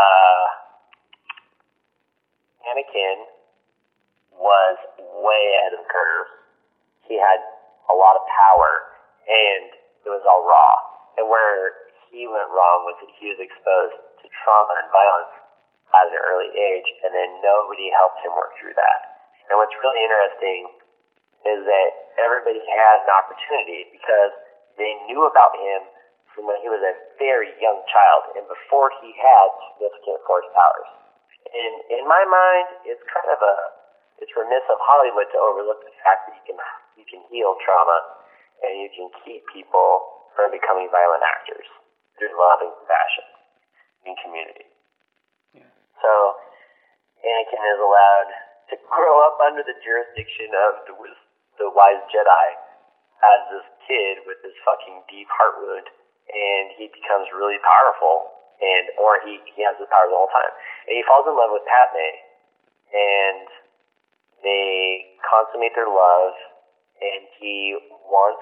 Anakin was way ahead of the curve. He had a lot of power, and it was all raw. And where he went wrong was that he was exposed to trauma and violence at an early age, and then nobody helped him work through that. And what's really interesting is that everybody had an opportunity because they knew about him from when he was a very young child and before he had significant force powers. And in my mind, it's remiss of Hollywood to overlook the fact that you can heal trauma and you can keep people from becoming violent actors through love and compassion in community. Yeah. So Anakin is allowed to grow up under the jurisdiction of the the wise Jedi, has this kid with this fucking deep heart wound, and he becomes really powerful, or he has the power the whole time. And he falls in love with Padme, and they consummate their love, and he wants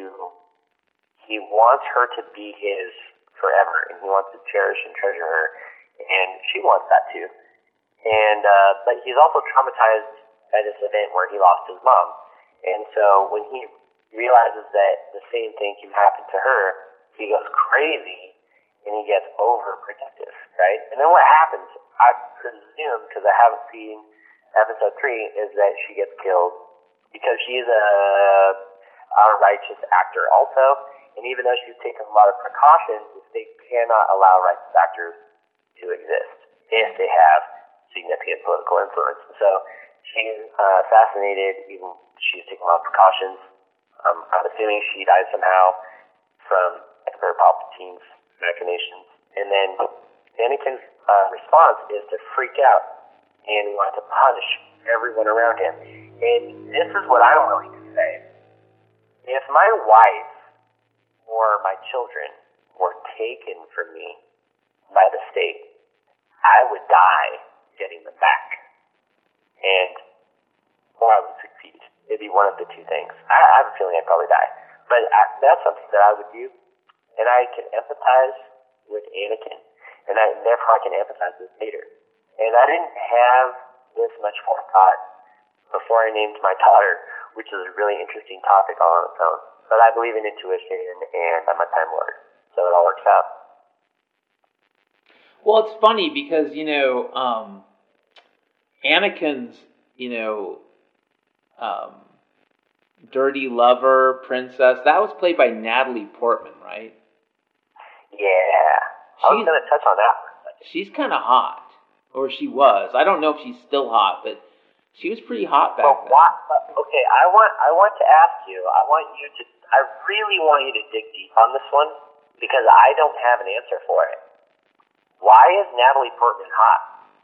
her to be his forever, and he wants to cherish and treasure her, and she wants that too. And but he's also traumatized by this event where he lost his mom, and so when he realizes that the same thing can happen to her, he goes crazy and he gets overprotective, right? And then what happens, I presume, because I haven't seen episode 3, is that she gets killed because she's a righteous actor also, and even though she's taken a lot of precautions, the state cannot allow righteous actors to exist if they have significant political influence. So she's assassinated, even she's taken a lot of precautions. I'm assuming she died somehow from Emperor Palpatine's machinations. And then Anakin's response is to freak out and want to punish everyone around him. And this is what I'm willing to say. If my wife or my children were taken from me by the state, I would die getting them back. Or I would succeed. It'd be one of the two things. I have a feeling I'd probably die. But that's something that I would do. And I can empathize with Anakin. And therefore I can empathize with Vader. And I didn't have this much forethought before I named my daughter, which is a really interesting topic all on its own. But I believe in intuition, and I'm a Time Lord. So it all works out. Well, it's funny because, Anakin's, dirty lover, princess, that was played by Natalie Portman, right? Yeah. I was going to touch on that for a second. She's kind of hot. Or she was. I don't know if she's still hot, but she was pretty hot back then. Okay, I want to ask you, I really want you to dig deep on this one, because I don't have an answer for it. Why is Natalie Portman hot?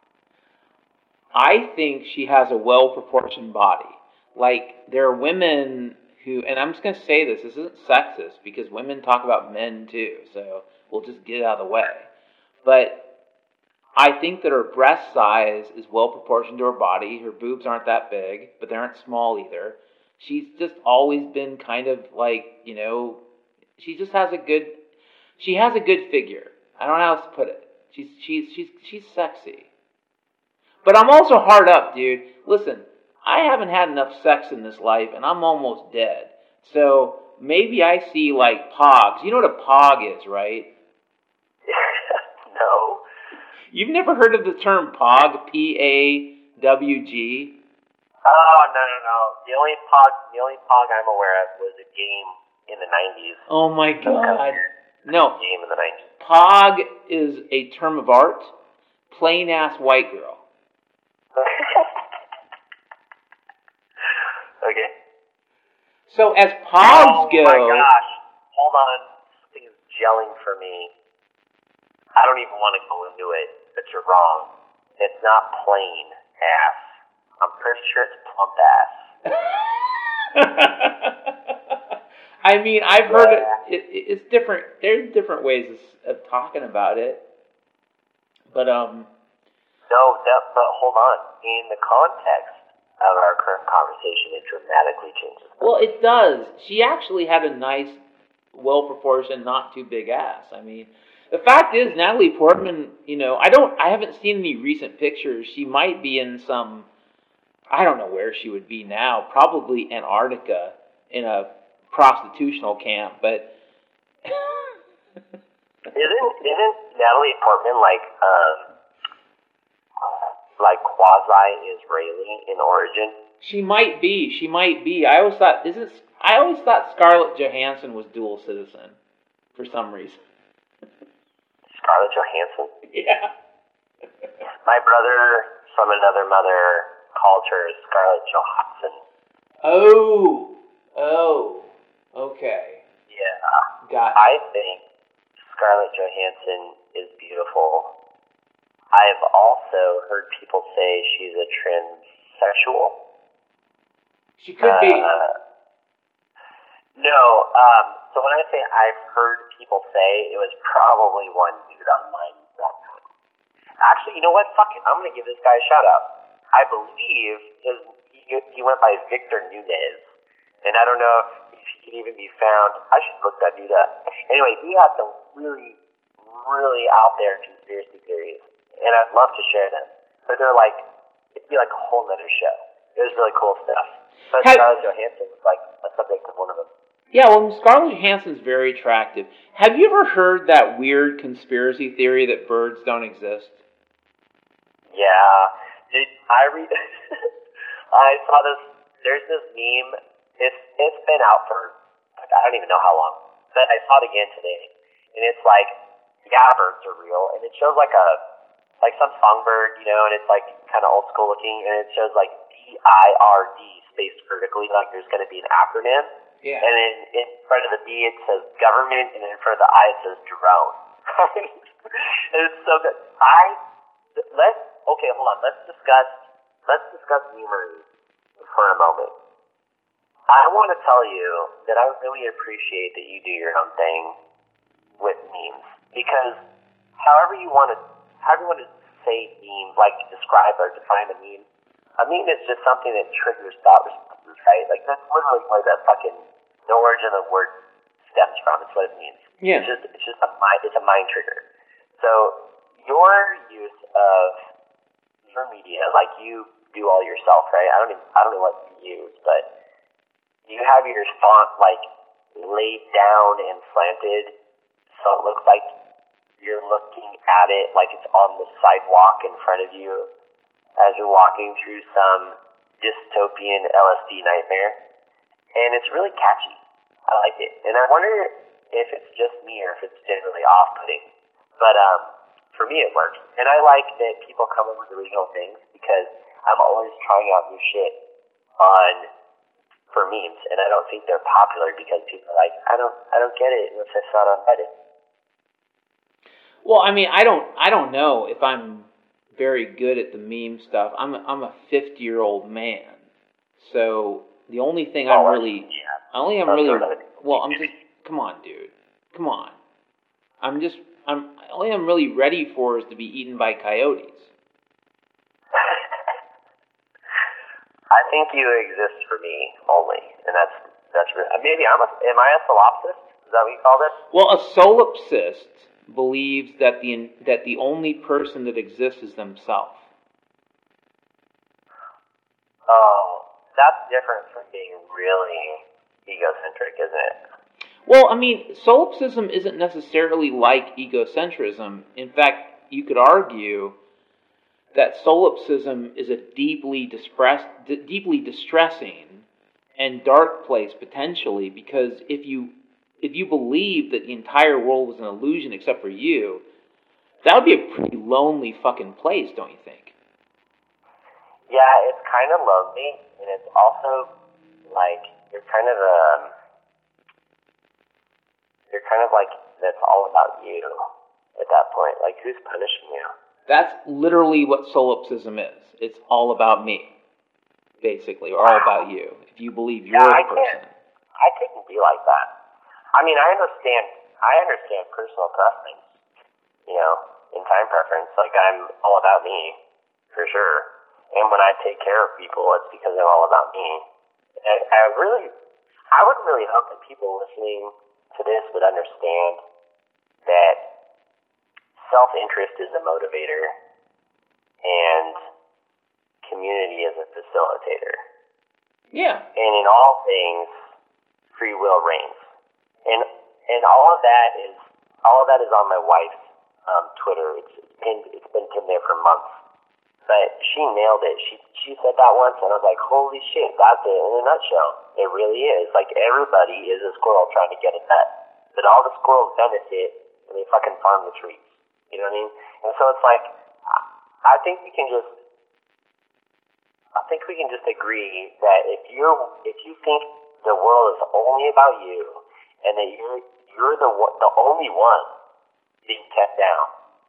I think she has a well-proportioned body. Like, there are women who, and I'm just going to say this isn't sexist, because women talk about men too, so we'll just get it out of the way. But I think that her breast size is well-proportioned to her body. Her boobs aren't that big, but they aren't small either. She's just always been kind of like, she just has a good figure. I don't know how else to put it. She's sexy. But I'm also hard up, dude. Listen, I haven't had enough sex in this life, and I'm almost dead. So maybe I see like pogs. You know what a pog is, right? No. You've never heard of the term pog? P-A-W-G? Oh, no. The only pog I'm aware of was a game in the 90s. Oh my God. No. Game in the 90s. Pog is a term of art. Plain ass white girl. Okay. So as pogs go. Oh my gosh. Hold on. Something is gelling for me. I don't even want to go into it, but you're wrong. It's not plain ass. I'm pretty sure it's plump ass. I mean, I've heard it's different. There's different ways of talking about it. But No, but hold on. In the context of our current conversation, it dramatically changes. Well, it does. She actually had a nice, well-proportioned, not too big ass. I mean, the fact is, Natalie Portman, I haven't seen any recent pictures. She might be in some, I don't know where she would be now, probably Antarctica in a prostitutional camp, but Isn't Natalie Portman like quasi-Israeli in origin? She might be. I always thought Scarlett Johansson was dual citizen for some reason. Scarlett Johansson? Yeah. My brother from another mother called her Scarlett Johansson. Oh, okay. Yeah. Gotcha. I think Scarlett Johansson is beautiful. I've also heard people say she's a transsexual. She could be. No. So when I say I've heard people say, it was probably one dude on my. Actually, you know what? Fuck it. I'm gonna give this guy a shout out. I believe he went by Victor Nunez, and I don't know if he can even be found. I should look that dude up. Anyway, he had some really, really out there conspiracy theories, and I'd love to share them. But they're like, it'd be like a whole nother show. It was really cool stuff. But Scarlett Johansson was like a subject of one of them. Yeah, well, Scarlett Johansson's very attractive. Have you ever heard that weird conspiracy theory that birds don't exist? Yeah. I saw this. There's this meme. It's been out for I don't even know how long. But I saw it again today, and it's like, yeah, birds are real, and it shows like some songbird, and it's like kind of old school looking, and it shows like DIRD spaced vertically, like there's going to be an acronym. Yeah. And then in front of the D it says government, and in front of the I it says drone. And it's so good. Okay, hold on. Let's discuss memory for a moment. I want to tell you that I really appreciate that you do your own thing with memes, because however you want to say meme, like describe or define a meme is just something that triggers thought responses, right? Like that's literally where the origin of the word stems from. It's what it means. Yeah. It's just a mind trigger. So your use of your media, like you do all yourself, right? I don't know what you use, but you have your font like laid down and slanted, so it looks like you're looking at it like it's on the sidewalk in front of you as you're walking through some dystopian LSD nightmare. And it's really catchy. I like it. And I wonder if it's just me or if it's generally off-putting. But for me it works. And I like that people come up with original things, because I'm always trying out new shit for memes, and I don't think they're popular because people are like, I don't get it unless I saw it on Reddit. Well, I mean, I don't know if I'm very good at the meme stuff. I'm a 50-year-old man, so the only thing come on, dude, come on. I'm really ready for is to be eaten by coyotes. I think you exist for me only, and that's maybe am I a solipsist? Is that what you call it? Well, a solipsist believes that the only person that exists is themselves. Oh, that's different from being really egocentric, isn't it? Well, I mean, solipsism isn't necessarily like egocentrism. In fact, you could argue that solipsism is a deeply distressing and dark place potentially, because if you believe that the entire world was an illusion except for you, that would be a pretty lonely fucking place, don't you think? Yeah, it's kind of lonely, and it's also like you're kind of like that's all about you at that point. Like, who's punishing you? That's literally what solipsism is. It's all about me, basically, or all about you. If you believe you're the person. I couldn't be like that. I mean, I understand personal preference, in time preference. Like, I'm all about me, for sure. And when I take care of people, it's because they're all about me. And I would really hope that people listening to this would understand that self-interest is a motivator and community is a facilitator. Yeah. And in all things, free will reigns. And all of that is on my wife's Twitter. It's been pinned there for months. But she nailed it. She said that once, and I was like, holy shit, that's it in a nutshell. It really is. Like, everybody is a squirrel trying to get a nut. But all the squirrels benefit when they fucking farm the trees. You know what I mean? And so it's like, I think we can just agree that if you think the world is only about you, and that you're the only one being kept down,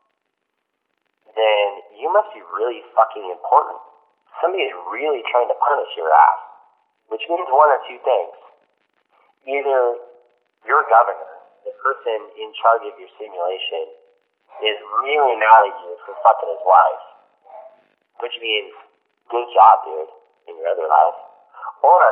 then you must be really fucking important. Somebody is really trying to punish your ass. which means one of two things. Either your governor, the person in charge of your simulation, is really mad at you for fucking his wife, which means good job, dude, in your other life. Or,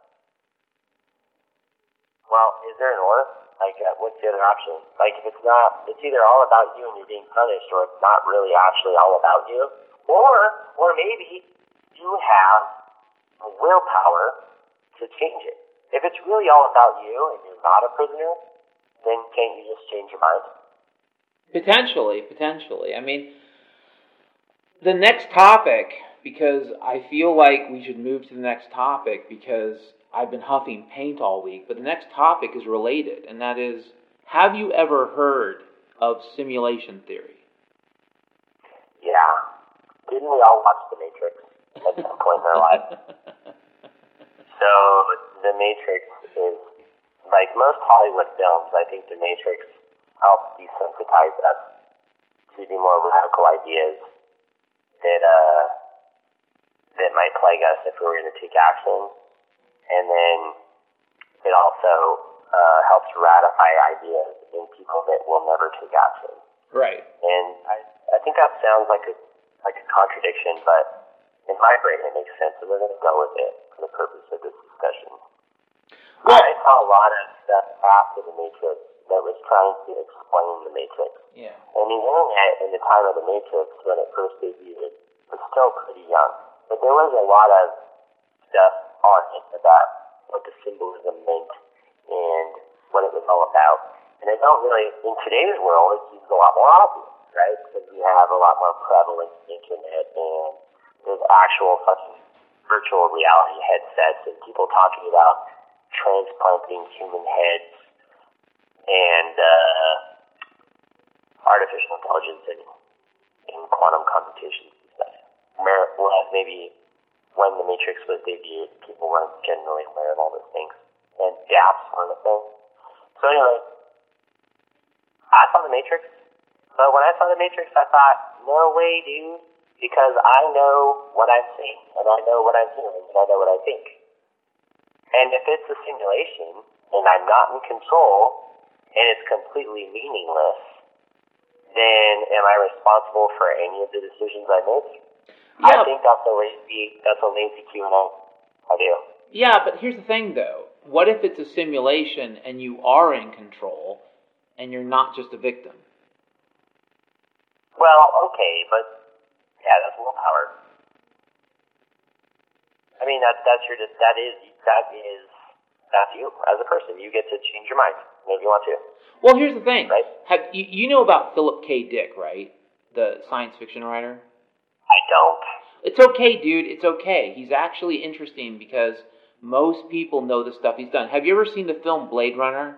well, is there an or? Like, what's the other option? Like, if it's not, it's either all about you and you're being punished, or it's not really actually all about you. Or maybe you have the willpower to change it. If it's really all about you and you're not a prisoner, then can't you just change your mind? Potentially. I mean, the next topic, because I feel like we should move to the next topic because I've been huffing paint all week, but the next topic is related, and that is, have you ever heard of simulation theory? Yeah. Didn't we all watch The Matrix at some point in our life? So, The Matrix is, like most Hollywood films, I think The Matrix helps desensitize us to the more radical ideas that might plague us if we were going to take action. And then it also helps ratify ideas in people that will never take action. Right. And I think that sounds like a contradiction, but in my brain it makes sense, and we're going to go with it for the purpose of this discussion. Well, I saw a lot of stuff after The Matrix that was trying to explain The Matrix. Yeah. And the internet in the time of The Matrix, when it first debuted, was still pretty young. But there was a lot of stuff on it about what the symbolism meant and what it was all about. And I don't really, in today's world, it seems a lot more obvious, right? Because we have a lot more prevalent internet and there's actual fucking virtual reality headsets and people talking about transplanting human heads and artificial intelligence in quantum computations and stuff. Whereas maybe when The Matrix was debuted, people weren't generally aware of all those things. And gaps weren't a thing. So anyway, I saw The Matrix. But when I saw The Matrix, I thought, no way, dude. Because I know what I'm seeing, and I know what I'm hearing, and I know what I think. And if it's a simulation, and I'm not in control, and it's completely meaningless, then am I responsible for any of the decisions I make? Yeah. I think that's a lazy Q&A. I do. Yeah, but here's the thing, though. What if it's a simulation and you are in control, and you're not just a victim? Well, okay, but yeah, that's willpower. I mean, that's you as a person. You get to change your mind if you want to. Well, here's the thing. Right? You know about Philip K. Dick, right? The science fiction writer? I don't. It's okay, dude. It's okay. He's actually interesting because most people know the stuff he's done. Have you ever seen the film Blade Runner?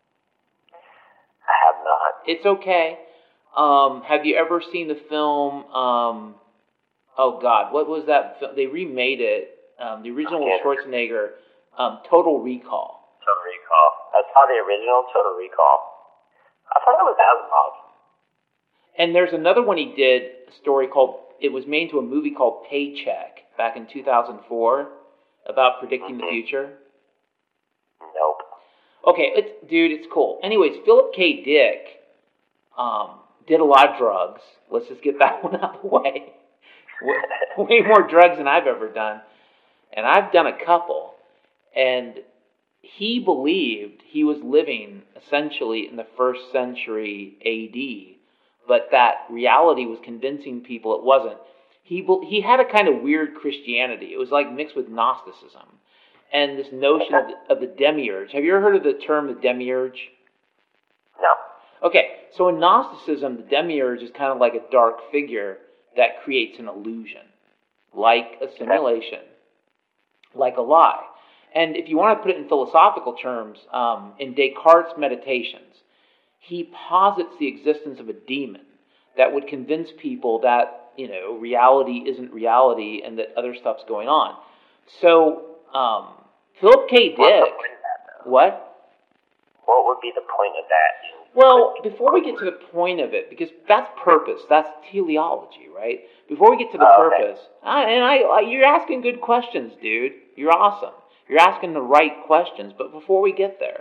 I have not. It's okay. Have you ever seen the film, oh God, what was that film? They remade it. The original was Schwarzenegger, Total Recall. Total Recall. I saw the original Total Recall. I thought it was Asimov. And there's another one he did, a story called, it was made into a movie called Paycheck back in 2004 about predicting the future. Nope. Okay, it's cool. Anyways, Philip K. Dick did a lot of drugs. Let's just get that one out of the way. Way more drugs than I've ever done. And I've done a couple. And he believed he was living essentially in the 1st century A.D., but that reality was convincing people it wasn't. He had a kind of weird Christianity. It was like mixed with Gnosticism. And this notion of the demiurge. Have you ever heard of the term the demiurge? No. Okay, so in Gnosticism, the demiurge is kind of like a dark figure that creates an illusion, like a simulation, like a lie. And if you want to put it in philosophical terms, in Descartes' Meditations, he posits the existence of a demon that would convince people that, reality isn't reality and that other stuff's going on. So, Philip K. Dick... What? What would be the point of that? Well, before we get to the point of it, because that's purpose, that's teleology, right? Before we get to the purpose, you're asking good questions, dude. You're awesome. You're asking the right questions. But before we get there,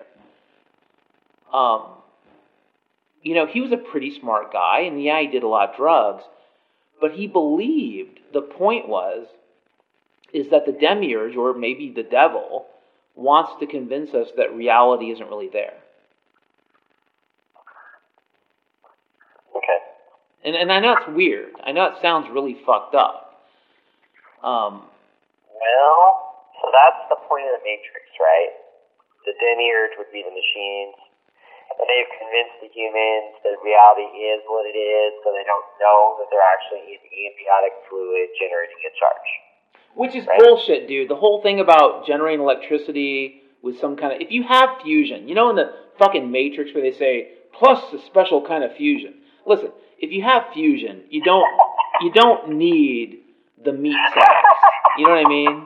he was a pretty smart guy, and yeah, he did a lot of drugs, but he believed the point is that the demiurge, or maybe the devil, wants to convince us that reality isn't really there. Okay. And I know it's weird. I know it sounds really fucked up. Well, so that's the point of the Matrix, right? The demiurge would be the machines, and they've convinced the humans that reality is what it is, so they don't know that they're actually in amniotic fluid generating a charge. Which is bullshit, dude. The whole thing about generating electricity with some kind of... If you have fusion, in the fucking Matrix where they say, plus a special kind of fusion. Listen, if you have fusion, you don't need the meat sacks. You know what I mean?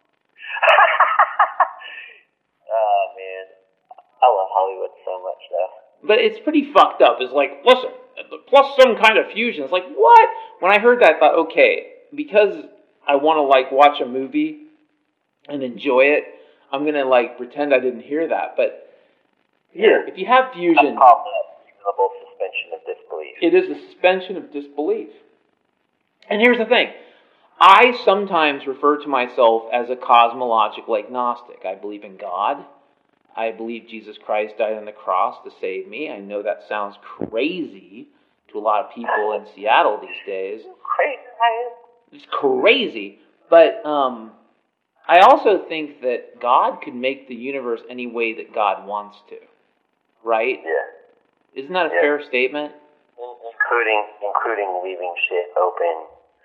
Oh, man. I love Hollywood so much, though. But it's pretty fucked up. It's like, listen, plus some kind of fusion. It's like, what? When I heard that, I thought, okay, because I want to, watch a movie and enjoy it, I'm going to, pretend I didn't hear that. But here, if you have fusion... That's called the reasonable suspension of disbelief. It is a suspension of disbelief. And here's the thing. I sometimes refer to myself as a cosmological agnostic. I believe in God. I believe Jesus Christ died on the cross to save me. I know that sounds crazy to a lot of people in Seattle these days. Crazy, man. It's crazy. But I also think that God could make the universe any way that God wants to. Right? Yeah. Isn't that a fair statement? Including leaving shit open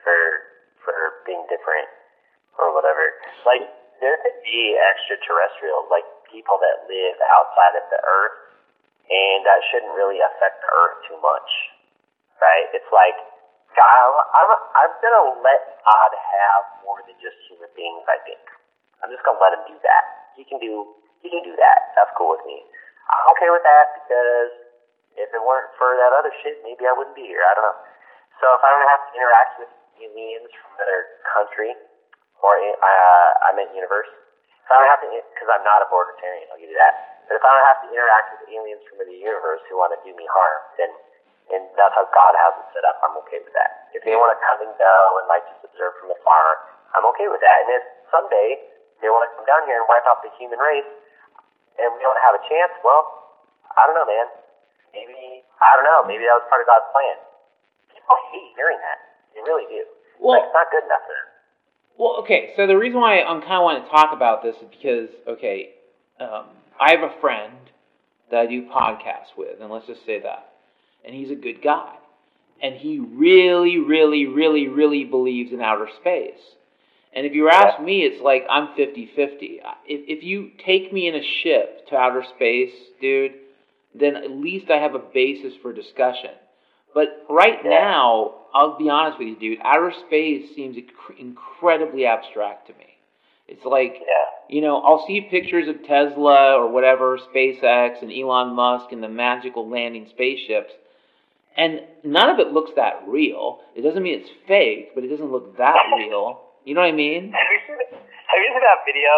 for being different or whatever. There could be extraterrestrials, people that live outside of the Earth, and that shouldn't really affect the Earth too much, right? It's like, I'm gonna let God have more than just human beings, I think. I'm just gonna let him do that. He can do that. That's cool with me. I'm okay with that because if it weren't for that other shit, maybe I wouldn't be here. I don't know. So if I don't have to interact with aliens from another country, or I meant universe, if I don't have to, because I'm not a Bordertarian, I'll give you that. But if I don't have to interact with aliens from the universe who want to do me harm, then and that's how God has it set up, I'm okay with that. If they want to come and go and just observe from afar, I'm okay with that. And if someday they want to come down here and wipe out the human race, and we don't have a chance, well, I don't know, man. Maybe that was part of God's plan. People hate hearing that. They really do. Well, it's not good enough for them. Well, okay, so the reason why I'm kind of wanting to talk about this is because, I have a friend that I do podcasts with, and let's just say that. And he's a good guy. And he really, really, really, really believes in outer space. And if you ask me, it's like I'm 50-50. If you take me in a ship to outer space, dude, then at least I have a basis for discussion. But right now, I'll be honest with you, dude, outer space seems incredibly abstract to me. It's like, I'll see pictures of Tesla or whatever, SpaceX and Elon Musk and the magical landing spaceships, and none of it looks that real. It doesn't mean it's fake, but it doesn't look that real. You know what I mean? Have you seen that video?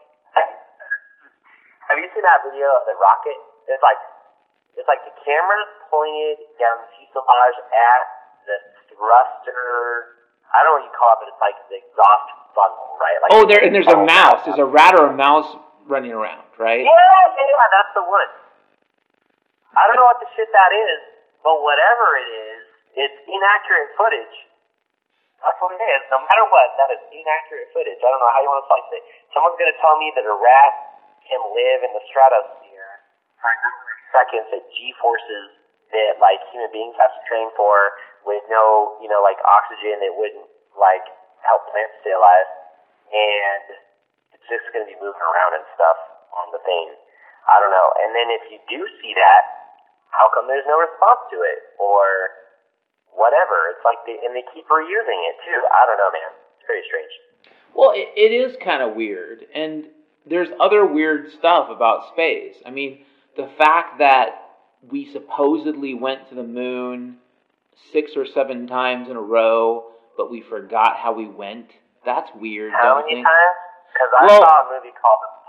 Have you seen that video of the rocket? It's like the camera's pointed down the fuselage at the thruster. I don't know what you call it, but it's like the exhaust funnel, right? There's a mouse. There's a rat or a mouse running around, right? Yeah, that's the one. I don't know what the shit that is, but whatever it is, it's inaccurate footage. That's what it is. No matter what, that is inaccurate footage. I don't know how you want to slice it. Someone's going to tell me that a rat can live in the stratosphere for a number of seconds at G-forces that, human beings have to train for with no, oxygen that wouldn't, help plants stay alive. And it's just going to be moving around and stuff on the thing. I don't know. And then if you do see that, how come there's no response to it? Or whatever. It's and they keep reusing it too. I don't know, man. It's very strange. Well, it is kind of weird. And there's other weird stuff about space. I mean, the fact that we supposedly went to the moon 6 or 7 times in a row, but we forgot how we went. That's weird, how don't you many think? times? Because I saw a movie called The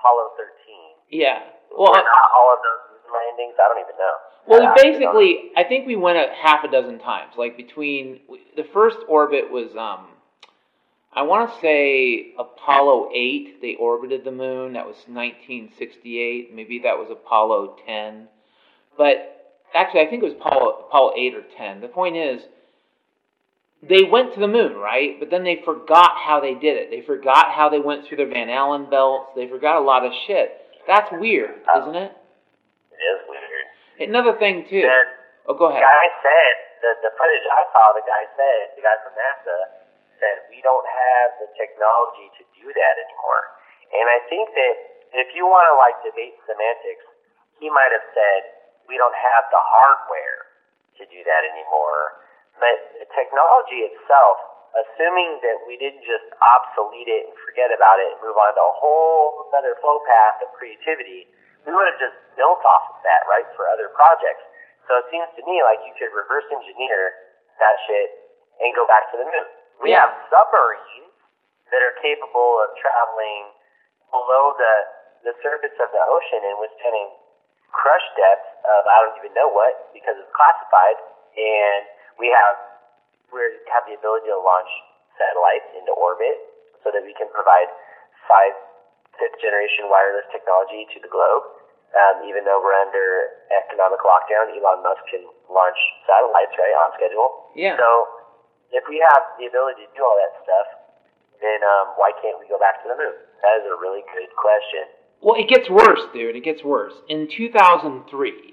Apollo 13. Yeah. Well, not all of those moon landings. I don't even know. Well, basically, I think we went a half a dozen times. Like between the first orbit was, I want to say Apollo 8. They orbited the moon. That was 1968. Maybe that was Apollo 10. But actually, I think it was Apollo 8 or 10. The point is, they went to the moon, right? But then they forgot how they did it. They forgot how they went through the Van Allen belts. They forgot a lot of shit. That's weird, isn't it? It is weird. Another thing, too. Go ahead. The guy said, the footage I saw, the guy from NASA, said, we don't have the technology to do that anymore. And I think that if you want to, debate semantics, he might have said, we don't have the hardware to do that anymore. But the technology itself, assuming that we didn't just obsolete it and forget about it and move on to a whole other flow path of creativity, we would have just built off of that, right, for other projects. So it seems to me like you could reverse engineer that shit and go back to the moon. We have submarines that are capable of traveling below the surface of the ocean and withstanding crush depths of I don't even know what because it's classified. And we have the ability to launch satellites into orbit so that we can provide fifth generation wireless technology to the globe. Even though we're under economic lockdown, Elon Musk can launch satellites, right, on schedule. Yeah. So if we have the ability to do all that stuff, then why can't we go back to the moon? That is a really good question. Well, it gets worse, dude. It gets worse. In 2003,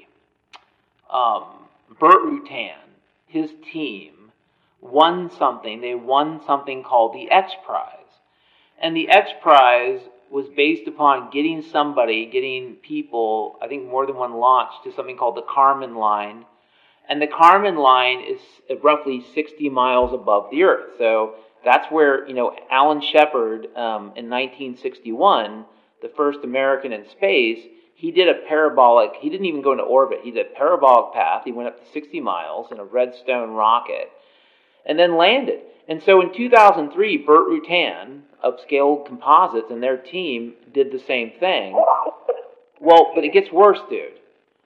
Burt Rutan, his team, won something. They won something called the X Prize. And the X Prize was based upon getting people, I think more than one launch, to something called the Kármán line. And the Kármán line is roughly 60 miles above the Earth. So that's where, Alan Shepard, in 1961, the first American in space, he did a parabolic, he didn't even go into orbit, he did a parabolic path, he went up to 60 miles in a Redstone rocket, and then landed. And so in 2003, Burt Rutan of Scaled Composites and their team did the same thing. Well, but it gets worse, dude.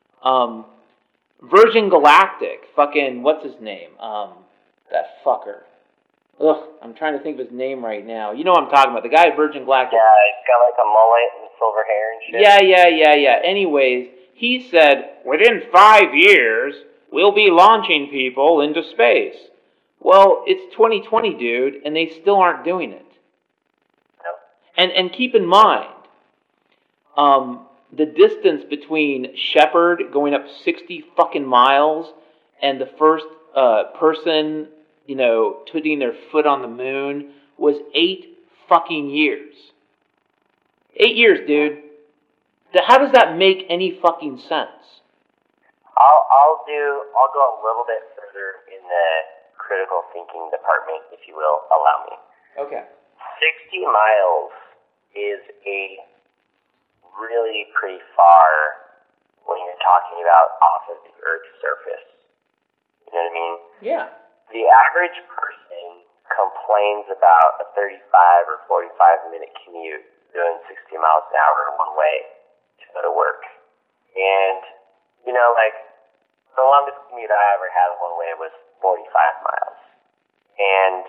Virgin Galactic, fucking, what's his name? That fucker. Ugh, I'm trying to think of his name right now. You know what I'm talking about, the guy at Virgin Galactic. Yeah, he's got like a mullet and silver hair and shit. Yeah. Anyways, he said, within 5 years, we'll be launching people into space. Well, it's 2020, dude, and they still aren't doing it. No. And keep in mind, the distance between Shepard going up 60 fucking miles and the first person, putting their foot on the moon was 8 fucking years. 8 years, dude. How does that make any fucking sense? I'll go a little bit further in the critical thinking department, if you will, allow me. Okay. 60 miles is a really pretty far when you're talking about off of the Earth's surface. You know what I mean? Yeah. The average person complains about a 35 or 45-minute commute doing 60 miles an hour one way to go to work. And, the longest commute I ever had one way was 45 miles. And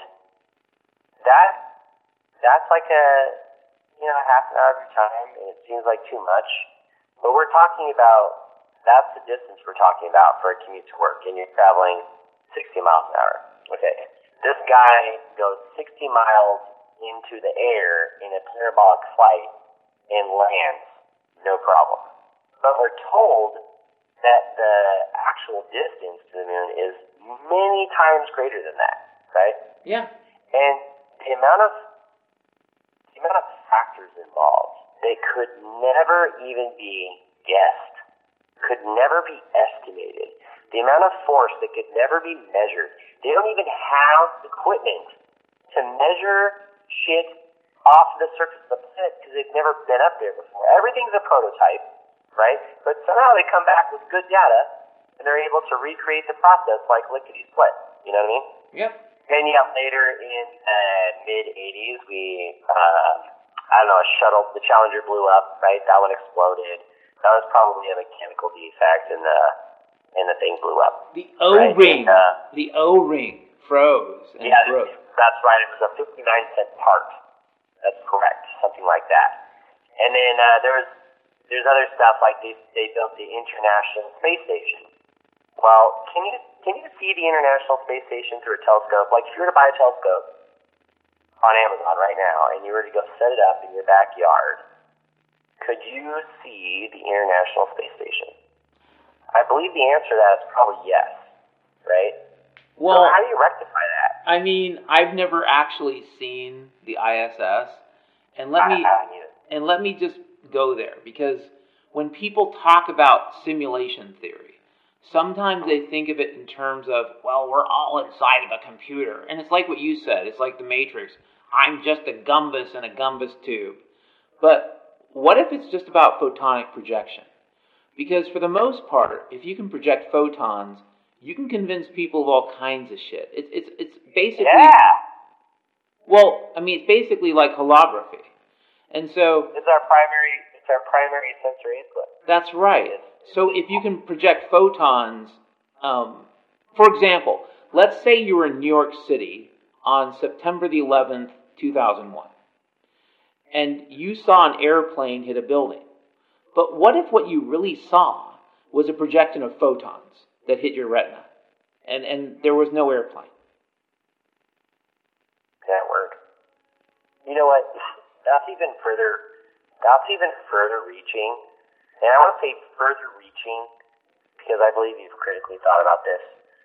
that's like a half an hour of your time, and it seems like too much. But we're talking about, that's the distance we're talking about for a commute to work, and you're traveling 60 miles an hour. Okay. This guy goes 60 miles into the air in a parabolic flight and lands, no problem. But we're told that the actual distance to the moon is many times greater than that, right? Yeah. And the amount of factors involved that could never even be guessed, could never be estimated, the amount of force that could never be measured. They don't even have equipment to measure shit off the surface of the planet because they've never been up there before. Everything's a prototype, right? But somehow they come back with good data and they're able to recreate the process like lickety-split. You know what I mean? Yep. Then later in mid-'80s, we I don't know, a shuttle, the Challenger blew up, right? That one exploded. That was probably a mechanical defect, and the thing blew up. The O-ring, right? The O-ring froze and broke. That's right. It was a 59-cent part. That's correct, something like that. And then there's other stuff like they built the International Space Station. Well, can you see the International Space Station through a telescope? Like if you were to buy a telescope on Amazon right now and you were to go set it up in your backyard, could you see the International Space Station? I believe the answer to that is probably yes, right? Well, so how do you rectify that? I mean, I've never actually seen the ISS, and let me just go there, because when people talk about simulation theory, sometimes they think of it in terms of, well, we're all inside of a computer, and it's like what you said. It's like the Matrix. I'm just a gumbus in a gumbus tube. But what if it's just about photonic projection? Because for the most part, if you can project photons, you can convince people of all kinds of shit. It's basically... Yeah! Well, I mean, it's basically like holography. And so... It's our primary sensory input. That's right. So if you can project photons... for example, let's say you were in New York City on September the 11th, 2001. And you saw an airplane hit a building. But what if what you really saw was a projection of photons that hit your retina, and there was no airplane? That word. You know what? That's even further reaching, and I want to say further reaching because I believe you've critically thought about this.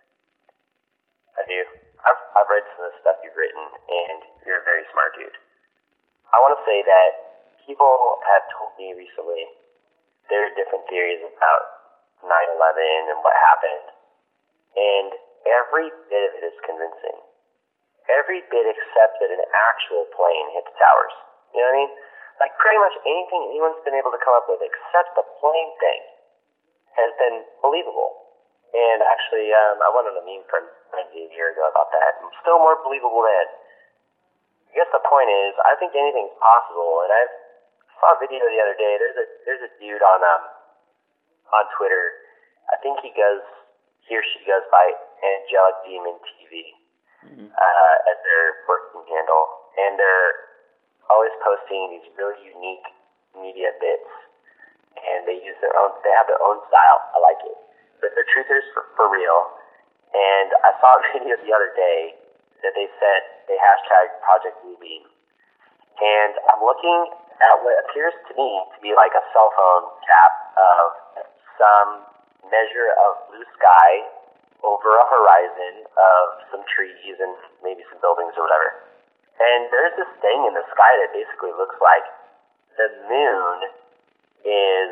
I do. I've read some of the stuff you've written, and you're a very smart dude. I want to say that people have told me recently there are different theories about 9/11 and what happened, and every bit of it is convincing. Every bit except that an actual plane hit the towers. You know what I mean? Like pretty much anything anyone's been able to come up with except the plane thing has been believable. And actually, I went on a meme from a year ago about that. And still more believable then. I guess the point is, I think anything's possible. And I saw a video the other day. There's a dude on Twitter. I think he or she goes by Angelic Demon TV as their working handle, and they're always posting these really unique media bits. And they use they have their own style. I like it. But they're truthers for real. And I saw a video the other day that they hashtag Project Bluebeam. And I'm looking at what appears to me to be like a cell phone cap of some measure of blue sky over a horizon of some trees and maybe some buildings or whatever. And there's this thing in the sky that basically looks like the moon is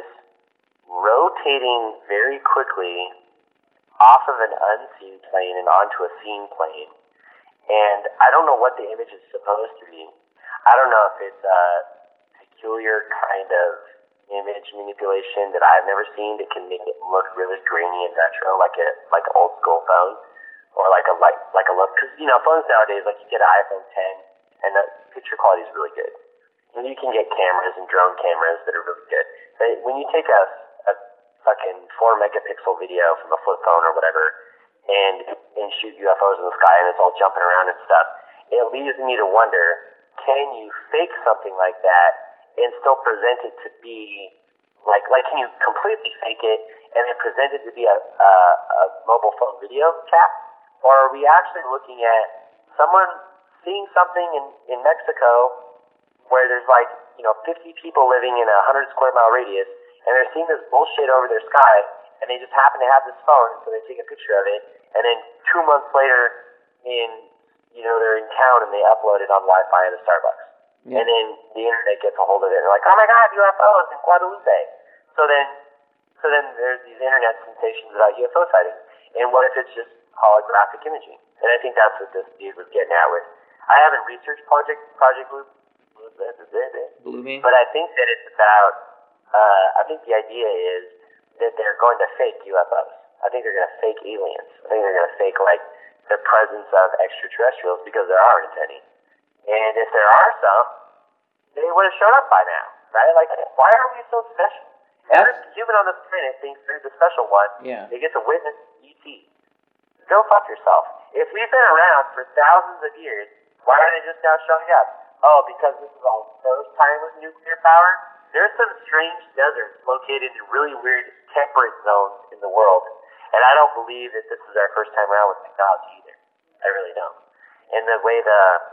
rotating very quickly off of an unseen plane and onto a seen plane. And I don't know what the image is supposed to be. I don't know if it's a peculiar kind of image manipulation that I've never seen that can make it look really grainy and retro, like an old school phone, or like a look. Because phones nowadays, like you get an iPhone 10, and the picture quality is really good. And you can get cameras and drone cameras that are really good. But when you take a fucking 4 megapixel video from a flip phone or whatever, and shoot UFOs in the sky and it's all jumping around and stuff, it leaves me to wonder, can you fake something like that and still present it to be like can you completely fake it and then present it to be a mobile phone video cap? Or are we actually looking at someone seeing something in Mexico where there's 50 people living in a 100 square mile radius, and they're seeing this bullshit over their sky, and they just happen to have this phone, so they take a picture of it, and then 2 months later, they're in town and they upload it on Wi-Fi at a Starbucks. Yeah. And then the internet gets a hold of it, and they're like, oh my god, UFOs in Guadalupe. So then there's these internet sensations about UFO sightings. And what if it's just holographic imaging? And I think that's what this dude was getting at with. I haven't researched Project Bluebeam, but I think that it's about. I think the idea is that they're going to fake UFOs. I think they're going to fake aliens. I think they're going to fake the presence of extraterrestrials because there aren't any. And if there are some, they would have shown up by now, right? Like, why are we so special? Every human on this planet thinks they're the special one. Yeah. They get to witness ET. Go fuck yourself. If we've been around for thousands of years, why are they just now showing up? Oh, because this is our first time with nuclear power? There's some strange deserts located in really weird temperate zones in the world, and I don't believe that this is our first time around with technology either. I really don't. And the way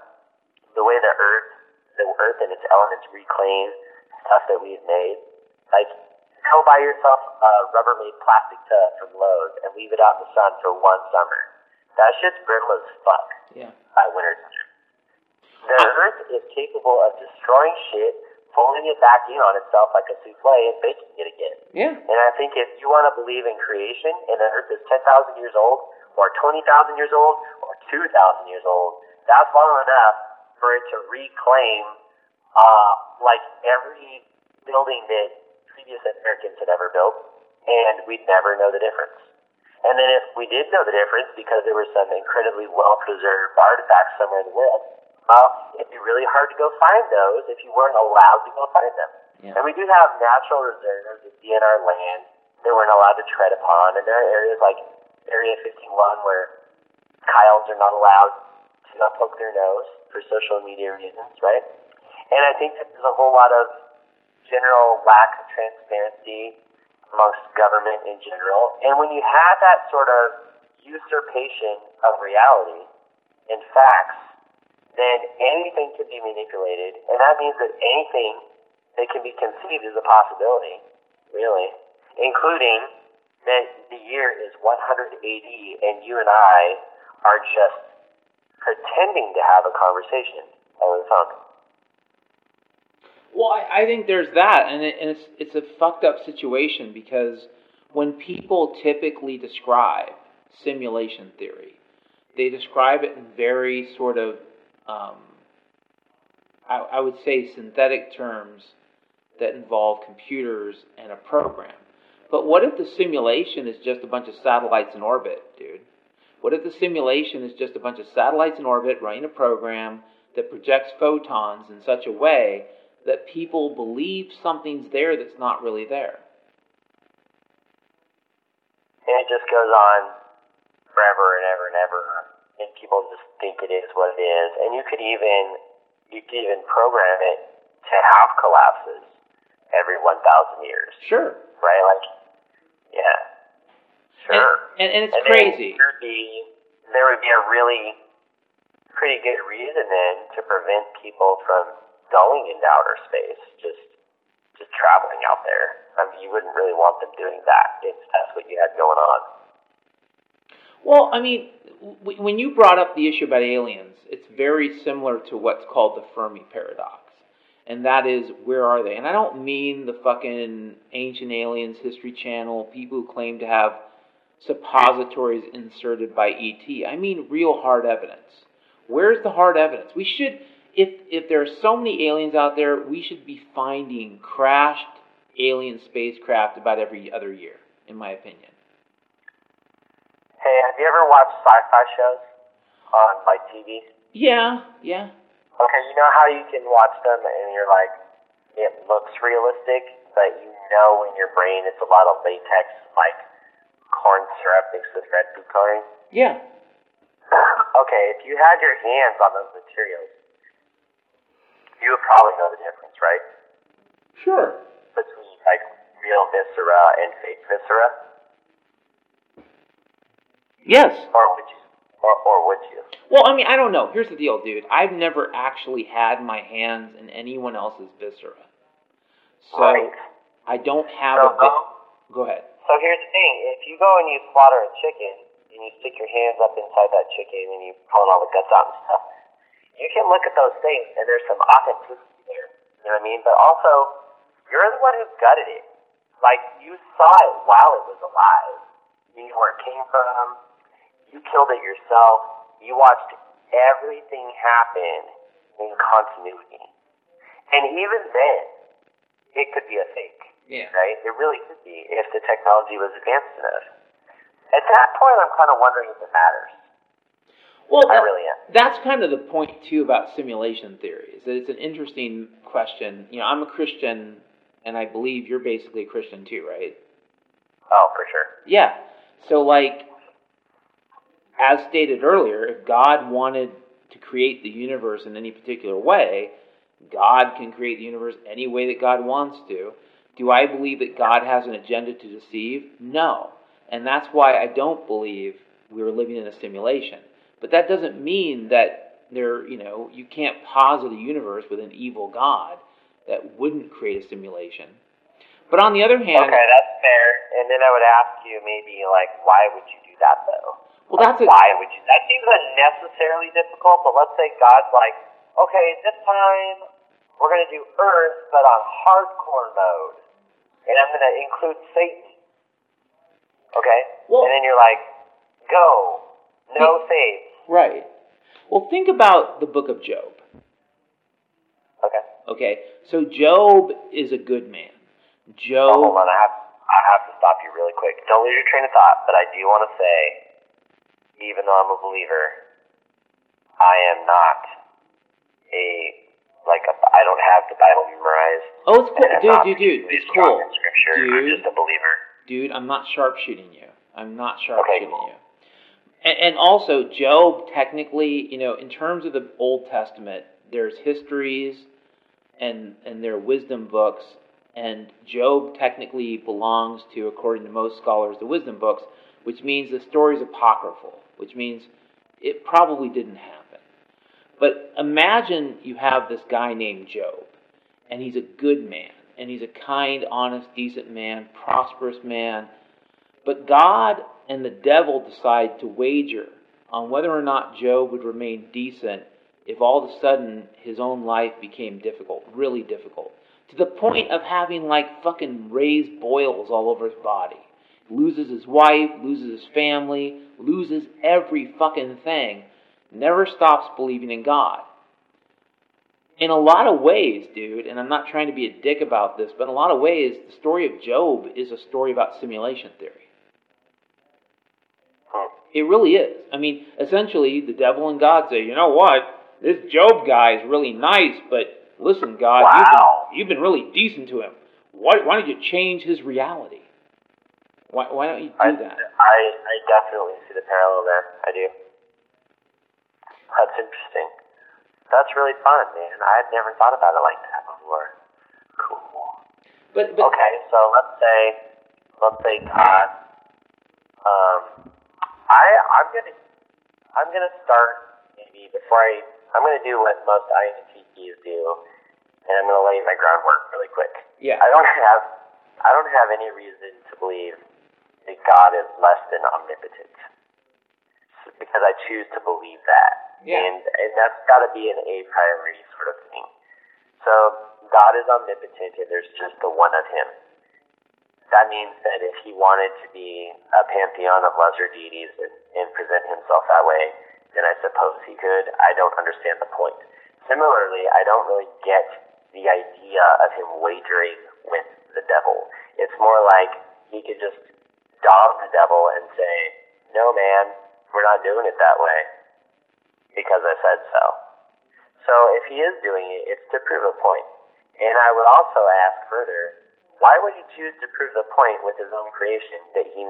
the earth and its elements reclaim stuff that we've made, like, go buy yourself a Rubbermaid plastic tub from Lowe's and leave it out in the sun for one summer. That shit's brittle as fuck. Yeah. By winter time. The earth is capable of destroying shit, folding it back in on itself like a souffle and baking it again. Yeah. And I think if you want to believe in creation and the earth is 10,000 years old, or 20,000 years old, or 2,000 years old, that's long enough for it to reclaim, like every building that previous Americans had ever built, and we'd never know the difference. And then if we did know the difference because there were some incredibly well-preserved artifacts somewhere in the world, it'd be really hard to go find those if you weren't allowed to go find them. Yeah. And we do have natural reserves that be in our land that we're not allowed to tread upon, and there are areas like Area 51 where coyotes are not allowed to not poke their nose for social media reasons, right? And I think that there's a whole lot of general lack of transparency amongst government in general. And when you have that sort of usurpation of reality and facts, then anything can be manipulated. And that means that anything that can be conceived is a possibility, really, including that the year is 100 AD and you and I are just pretending to have a conversation over the phone. Well, I think there's that, and it's a fucked up situation because when people typically describe simulation theory, they describe it in very sort of, I would say, synthetic terms that involve computers and a program. But what if the simulation is just a bunch of satellites in orbit, dude? What if the simulation is just a bunch of satellites in orbit running a program that projects photons in such a way that people believe something's there that's not really there? And it just goes on forever and ever and ever, and people just think it is what it is. And you could even program it to have collapses every 1,000 years. Sure. Right? Like, yeah. Sure. And it's crazy. There would be a really pretty good reason then to prevent people from going into outer space, just traveling out there. I mean, you wouldn't really want them doing that if that's what you had going on. Well, I mean, when you brought up the issue about aliens, it's very similar to what's called the Fermi paradox. And that is, where are they? And I don't mean the fucking Ancient Aliens History Channel, people who claim to have suppositories inserted by ET. I mean real hard evidence. Where's the hard evidence? We should, if there are so many aliens out there, we should be finding crashed alien spacecraft about every other year, in my opinion. Hey, have you ever watched sci-fi shows on like TV? Yeah. Okay, you know how you can watch them and you're like, it looks realistic, but you know in your brain it's a lot of latex, like corn syrup mixed with red food coloring? Yeah. Okay, if you had your hands on those materials, you would probably know the difference, right? Sure. Between like real viscera and fake viscera? Yes. Or would you? Or would you? Well, I mean, I don't know. Here's the deal, dude. I've never actually had my hands in anyone else's viscera. So, right. I don't have Go ahead. So here's the thing. If you go and you slaughter a chicken, and you stick your hands up inside that chicken, and you pull all the guts out and stuff, you can look at those things, and there's some authenticity there. You know what I mean? But also, you're the one who gutted it. Like, you saw it while it was alive. You knew where it came from. You killed it yourself. You watched everything happen in continuity. And even then, it could be a fake. Yeah. Right? It really could be if the technology was advanced enough. At that point, I'm kind of wondering if it matters. Well, I really am. That's kind of the point too about simulation theory. Is that it's an interesting question. I'm a Christian, and I believe you're basically a Christian too, right? Oh, for sure. Yeah. So, like, as stated earlier, if God wanted to create the universe in any particular way, God can create the universe any way that God wants to. Do I believe that God has an agenda to deceive? No. And that's why I don't believe we're living in a simulation. But that doesn't mean that you can't posit a universe with an evil God that wouldn't create a simulation. But on the other hand... Okay, that's fair. And then I would ask you maybe, like, why would you do that, though? Well, why would you? That seems unnecessarily difficult, but let's say God's like, okay, this time we're going to do Earth, but on hardcore mode. And I'm going to include Satan. Okay? Well, and then you're like, go. No saves. Right. Well, think about the book of Job. Okay, so Job is a good man. Job... Oh, hold on, I have to stop you really quick. Don't lose your train of thought, but I do want to say, even though I'm a believer, I am not I don't have the Bible memorized. Oh, it's cool. Dude, it's cool. Scripture. Dude, I'm just a believer. Dude, I'm not sharpshooting you. You. And also, Job, technically, in terms of the Old Testament, there's histories and there are wisdom books, and Job technically belongs to, according to most scholars, the wisdom books, which means the story's apocryphal, which means it probably didn't happen. But imagine you have this guy named Job, and he's a good man, and he's a kind, honest, decent man, prosperous man, but God and the devil decide to wager on whether or not Job would remain decent if all of a sudden his own life became difficult, really difficult, to the point of having like fucking raised boils all over his body. Loses his wife, loses his family, loses every fucking thing, never stops believing in God. In a lot of ways, dude, and I'm not trying to be a dick about this, but in a lot of ways, the story of Job is a story about simulation theory. It really is. I mean, essentially, the devil and God say, you know what? This Job guy is really nice, but listen, God, you've been really decent to him. Why don't you change his reality? Why don't you do that? I definitely see the parallel there. I do. That's interesting. That's really fun, man. I've never thought about it like that before. Cool. But okay, so let's say God. I'm gonna start maybe I'm gonna do what most INTPs do, and I'm gonna lay my groundwork really quick. Yeah. I don't have any reason to believe that God is less than omnipotent, because I choose to believe that. Yeah. And that's got to be an a priori sort of thing. So God is omnipotent, and there's just the one of Him. That means that if He wanted to be a pantheon of lesser deities and present Himself that way, then I suppose He could. I don't understand the point. Similarly, I don't really get the idea of Him wagering with the devil. It's more like He could just dog the devil and say, no man, we're not doing it that way, because I said so. So if He is doing it, it's to prove a point. And I would also ask further, why would He choose to prove the point with His own creation that He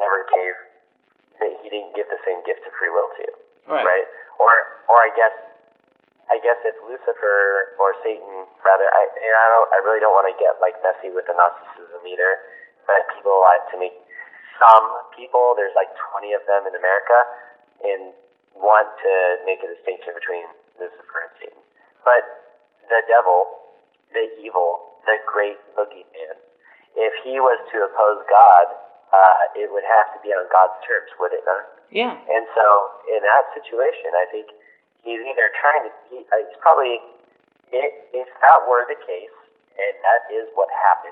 didn't give the same gift of free will to? Right? Or I guess if Lucifer or Satan, rather, I really don't want to get like messy with the Gnosticism either, but people like to make some people, there's like 20 of them in America, and want to make a distinction between Lucifer and Satan. But the devil, the evil, the great boogeyman, if he was to oppose God, it would have to be on God's terms, would it not? Yeah. And so, in that situation, I think he's either trying to, he's probably, if that were the case, and that is what happened,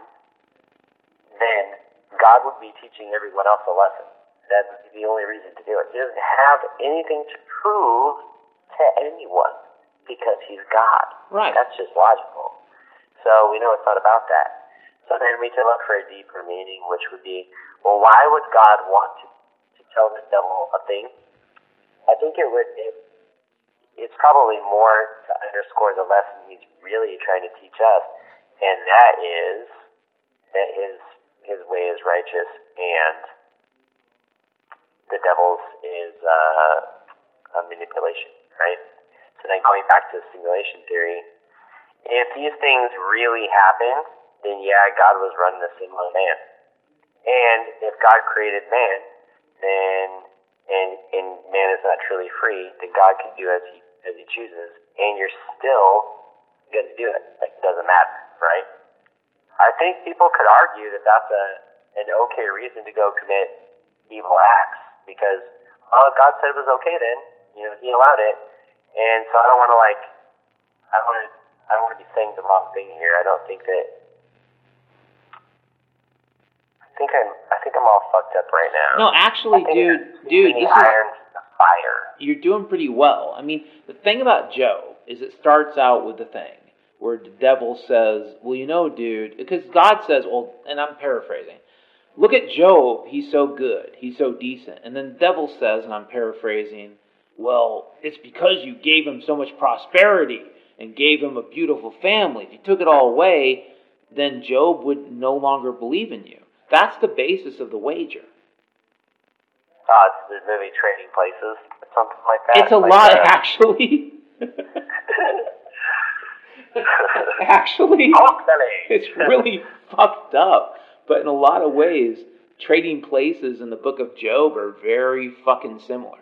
then God would be teaching everyone else a lesson. That would be the only reason to do it. He doesn't have anything to prove to anyone because He's God. Right. That's just logical. So we know it's not about that. So then we can look for a deeper meaning, which would be, well, why would God want to tell the devil a thing? I think it would it's probably more to underscore the lesson he's really trying to teach us, and that is that his way is righteous and the devil's is a manipulation, right? So then going back to simulation theory, if these things really happened, then yeah, God was running a sin on man. And if God created man, then and man is not truly free, then God can do as he chooses, and you're still going to do it. Like, it doesn't matter, right? I think people could argue that that's an okay reason to go commit evil acts, because God said it was okay then. He allowed it. And so I don't want to I don't want to be saying the wrong thing here. I don't think that. I think I'm all fucked up right now. No, actually, dude, this irons in the fire. You're doing pretty well. I mean, the thing about Job is it starts out with the thing where the devil says, well, dude, because God says, well, and I'm paraphrasing, look at Job, he's so good, he's so decent. And then the devil says, and I'm paraphrasing, well, it's because you gave him so much prosperity and gave him a beautiful family. If you took it all away, then Job would no longer believe in you. That's the basis of the wager. It's the movie Trading Places, or something like that. It's a lot, actually. Actually, it's really fucked up. But in a lot of ways, Trading Places and the Book of Job are very fucking similar.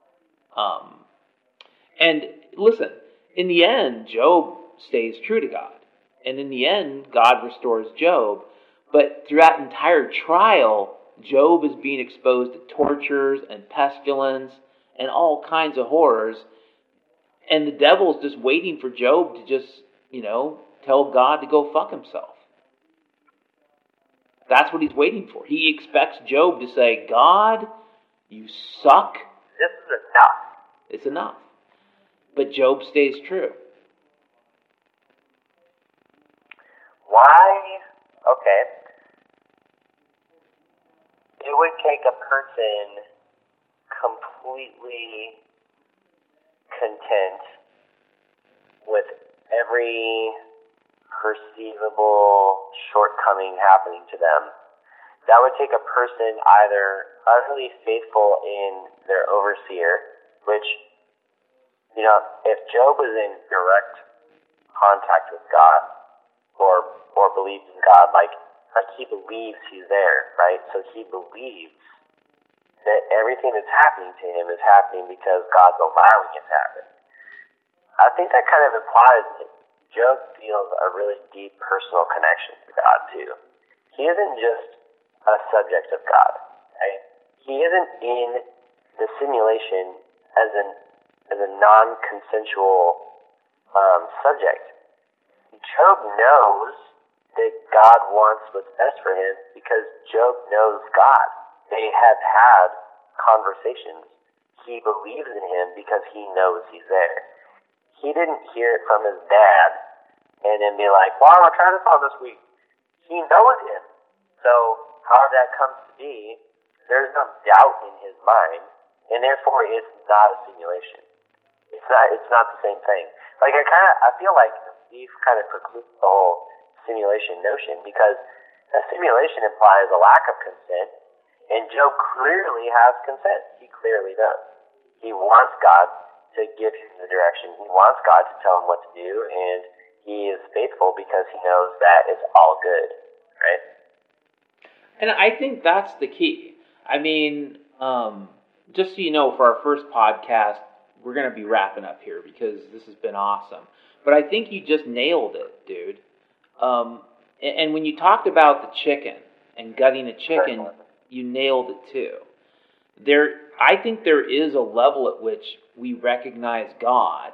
And listen, in the end, Job stays true to God. And in the end, God restores Job. But through that entire trial, Job is being exposed to tortures and pestilence and all kinds of horrors. And the devil's just waiting for Job to just, tell God to go fuck himself. That's what he's waiting for. He expects Job to say, God, you suck. This is enough. It's enough. But Job stays true. Why? Okay. It would take a person completely content with every perceivable shortcoming happening to them. That would take a person either utterly faithful in their overseer, which, if Job was in direct contact with God, or believes in God, like he believes he's there, right? So he believes that everything that's happening to him is happening because God's allowing it to happen. I think that kind of implies that Job feels a really deep personal connection to God too. He isn't just a subject of God, right? He isn't in the simulation as a non-consensual subject. Job knows that God wants what's best for him because Job knows God. They have had conversations. He believes in him because he knows he's there. He didn't hear it from his dad and then be like, well, I'll try this on this week. He knows him. So however that comes to be, there's no doubt in his mind, and therefore it's not a simulation. It's not the same thing. Like I feel like Steve kind of precludes the whole simulation notion, because a simulation implies a lack of consent, and Job clearly has consent. He clearly does. He wants God to give him the direction. He wants God to tell him what to do, and he is faithful because he knows that it's all good, right? And I think that's the key. I mean, just so you know, for our first podcast, we're going to be wrapping up here because this has been awesome. But I think you just nailed it, dude. And when you talked about the chicken and gutting a chicken, you nailed it too. I think there is a level at which we recognize God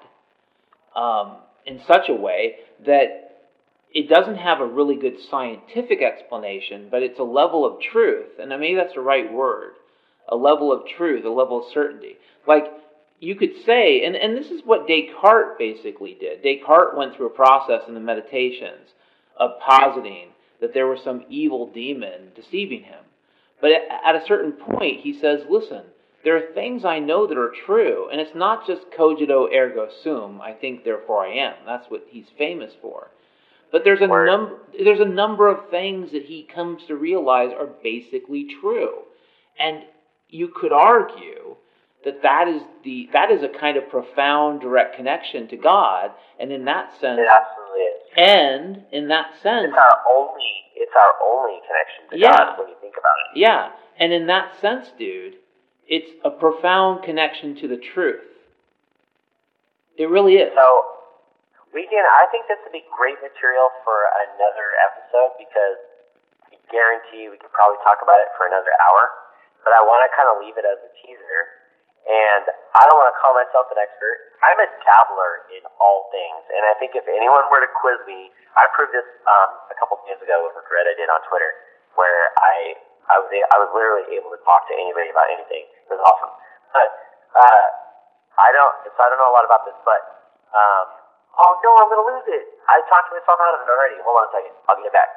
in such a way that it doesn't have a really good scientific explanation, but it's a level of truth, and maybe that's the right word, a level of truth, a level of certainty. Like, you could say, and this is what Descartes basically did. Descartes went through a process in the Meditations of positing that there was some evil demon deceiving him. But at a certain point, he says, listen, there are things I know that are true, and it's not just cogito ergo sum, I think therefore I am. That's what he's famous for. But there's a number of things that he comes to realize are basically true. And you could argue that is a kind of profound direct connection to God, and in that sense, it absolutely is. And in that sense, it's our only connection to God when you think about it. Yeah, and in that sense, dude, it's a profound connection to the truth. It really is. So I think this would be great material for another episode, because I guarantee we could probably talk about it for another hour. But I want to kind of leave it as a teaser. And I don't want to call myself an expert. I'm a dabbler in all things. And I think if anyone were to quiz me, I proved this a couple of days ago with a thread I did on Twitter, where I was literally able to talk to anybody about anything. It was awesome. But I don't know a lot about this, but oh no, I'm gonna lose it. I talked myself out of it already. Hold on a second. I'll get it back.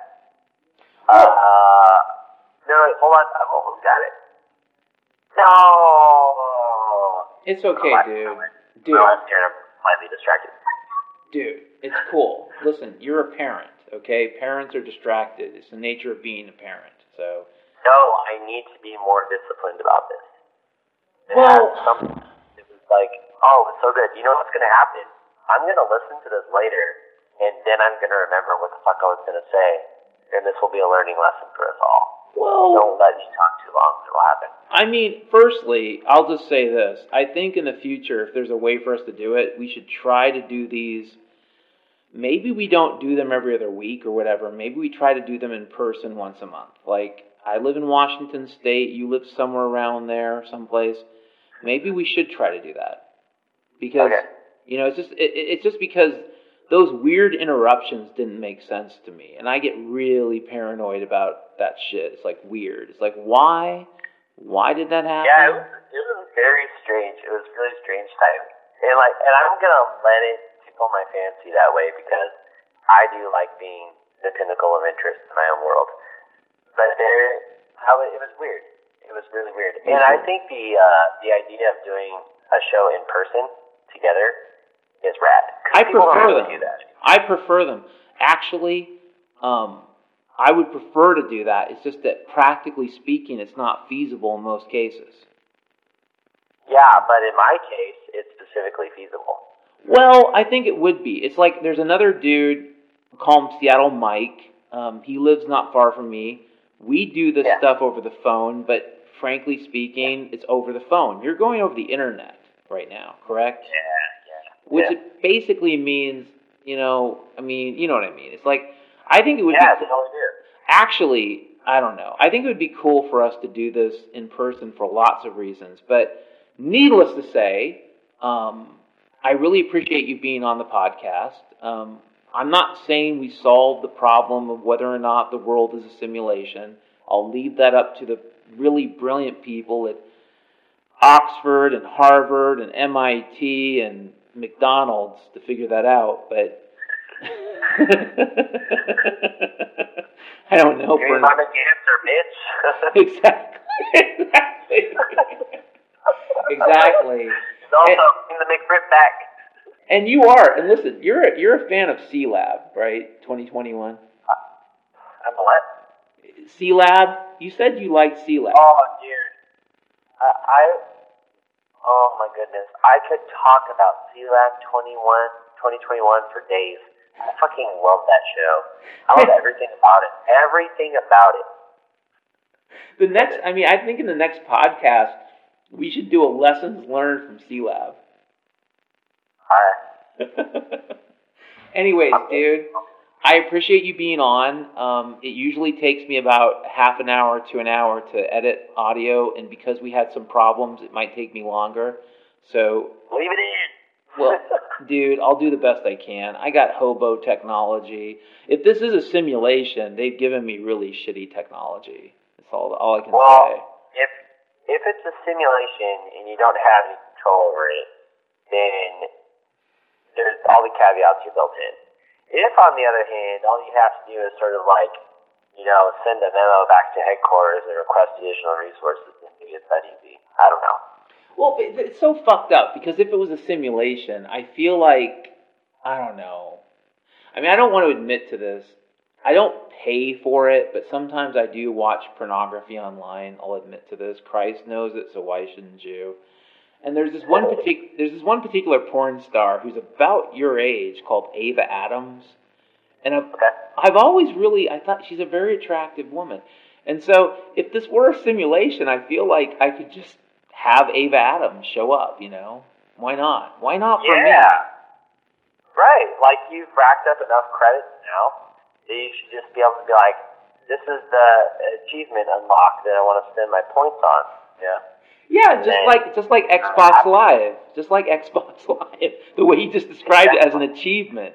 No, wait, hold on. I've almost got it. No. It's okay, dude. I'm slightly distracted. Dude, it's cool. Listen, you're a parent, okay? Parents are distracted. It's the nature of being a parent. So. No, I need to be more disciplined about this. It was like, oh, it's so good. You know what's going to happen? I'm going to listen to this later, and then I'm going to remember what the fuck I was going to say, and this will be a learning lesson for us all. Well, don't let me talk too long. It'll happen. I mean, firstly, I'll just say this. I think in the future, if there's a way for us to do it, we should try to do these. Maybe we don't do them every other week or whatever. Maybe we try to do them in person once a month. Like, I live in Washington State. You live somewhere around there, someplace. Maybe we should try to do that. Because, it's just because those weird interruptions didn't make sense to me. And I get really paranoid about that shit. It's like weird. It's like, why? Why did that happen? Yeah, it was very strange. It was really strange timing. And I'm gonna let it tickle my fancy that way, because I do like being the pinnacle of interest in my own world. But it was weird. It was really weird. And I think the idea of doing a show in person together is rad. I prefer them. I prefer them. Actually, I would prefer to do that. It's just that practically speaking, it's not feasible in most cases. Yeah, but in my case, it's specifically feasible. Well, I think it would be. It's like there's another dude, call him Seattle Mike. He lives not far from me. We do this stuff over the phone, but frankly speaking, it's over the phone. You're going over the internet right now, correct? Yeah. Which it basically means, you know what I mean? It's like, I think it would be... Yeah, I totally do. Actually, I don't know. I think it would be cool for us to do this in person for lots of reasons. But needless to say, I really appreciate you being on the podcast. I'm not saying we solved the problem of whether or not the world is a simulation. I'll leave that up to the really brilliant people at Oxford and Harvard and MIT and McDonald's to figure that out, but I don't know. You're not an answer, bitch. Exactly. He's also in the McRib back. And you are, and listen, you're a fan of C-Lab, right? 2021. I'm what? C-Lab. You said you liked C-Lab. Oh, dear. Oh my goodness. I could talk about C-Lab 2021 for days. I fucking love that show. I love everything about it. Everything about it. I think in the next podcast, we should do a lessons learned from C-Lab. Alright. Anyways, dude, I appreciate you being on. It usually takes me about half an hour to an hour to edit audio, and because we had some problems, it might take me longer. So leave it in. Well, dude, I'll do the best I can. I got hobo technology. If this is a simulation, they've given me really shitty technology. That's all I can say. Well, if it's a simulation and you don't have any control over it, then there's all the caveats are built in. If, on the other hand, all you have to do is sort of send a memo back to headquarters and request additional resources, then maybe it's that easy. I don't know. Well, it's so fucked up because if it was a simulation, I feel like, I don't know. I mean, I don't want to admit to this. I don't pay for it, but sometimes I do watch pornography online. I'll admit to this. Christ knows it, so why shouldn't you? And there's this one particular porn star who's about your age called Ava Adams, and I've always I thought she's a very attractive woman, and so if this were a simulation, I feel like I could just have Ava Adams show up. Why not? Why not for me? Yeah, right. Like you've racked up enough credits now that you should just be able to be like, this is the achievement unlocked that I want to spend my points on. Yeah. Yeah, just like Xbox Live, just like Xbox Live. The way you just described it as an achievement.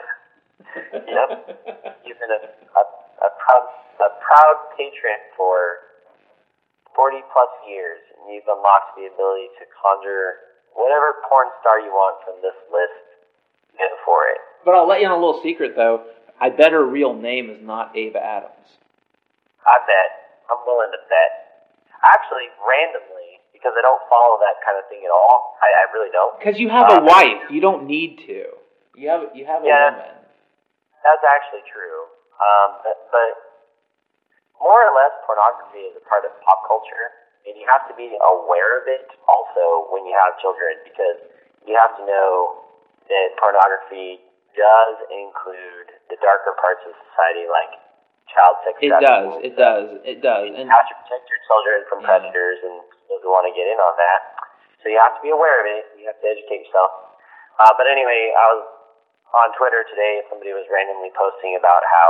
Yep. You've been a proud patron for 40 plus years, and you've unlocked the ability to conjure whatever porn star you want from this list. Go for it. But I'll let you on a little secret though. I bet her real name is not Ava Adams. I bet. I'm willing to bet. Actually, randomly. Because I don't follow that kind of thing at all. I really don't. Because you have a wife. You don't need to. You have a woman. That's actually true. But more or less, pornography is a part of pop culture. And you have to be aware of it also when you have children. Because you have to know that pornography does include the darker parts of society, like child sex trafficking. It does. And you have to protect your children from predators and those who want to get in on that. So you have to be aware of it. You have to educate yourself. But anyway, I was on Twitter today. Somebody was randomly posting about how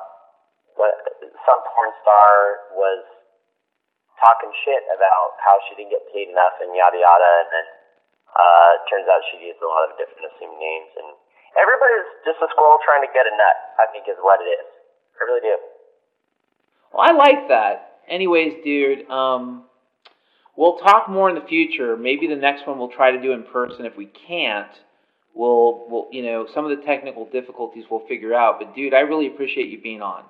some porn star was talking shit about how she didn't get paid enough and yada yada. And then turns out she used a lot of different assumed names. And everybody's just a squirrel trying to get a nut, I think is what it is. I really do. Well, I like that. Anyways, dude, we'll talk more in the future. Maybe the next one we'll try to do in person. If we can't, we'll some of the technical difficulties we'll figure out. But dude, I really appreciate you being on.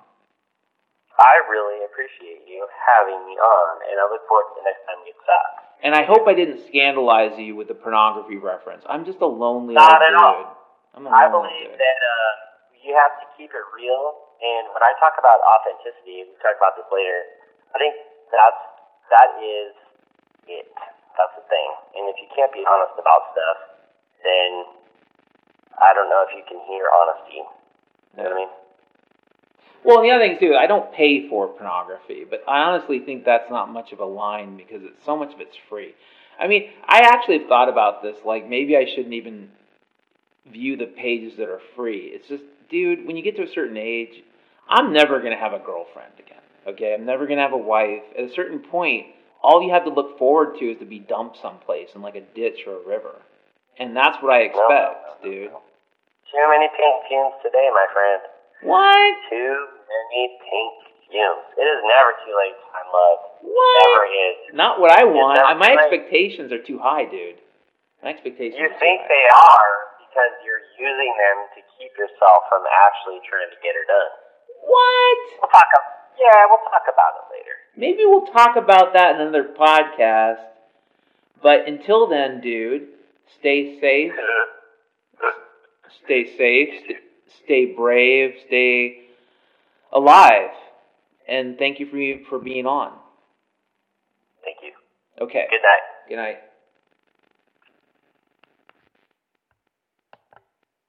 I really appreciate you having me on, and I look forward to the next time you suck. And I hope I didn't scandalize you with the pornography reference. I'm just a lonely Not old at all. dude. I believe that you have to keep it real. And when I talk about authenticity, we talk about this later, I think that is it. That's the thing. And if you can't be honest about stuff, then I don't know if you can hear honesty. You know what I mean? Well, the other thing too, I don't pay for pornography, but I honestly think that's not much of a line because so much of it's free. I mean, I actually have thought about this, like maybe I shouldn't even view the pages that are free. It's just, dude, when you get to a certain age, I'm never going to have a girlfriend again, okay? I'm never going to have a wife. At a certain point, all you have to look forward to is to be dumped someplace in like a ditch or a river. And that's what I expect, dude. Too many pink fumes today, my friend. What? Too many pink fumes. It is never too late to find love. What? It never is. Not what I want. My expectations are too high, dude. My expectations You are think too high. they are because you're using them to keep yourself from actually trying to get her done. What? We'll talk about it later. Maybe we'll talk about that in another podcast. But until then, dude, stay safe. Stay safe. Stay brave. Stay alive. And thank you for being on. Thank you. Okay. Good night. Good night.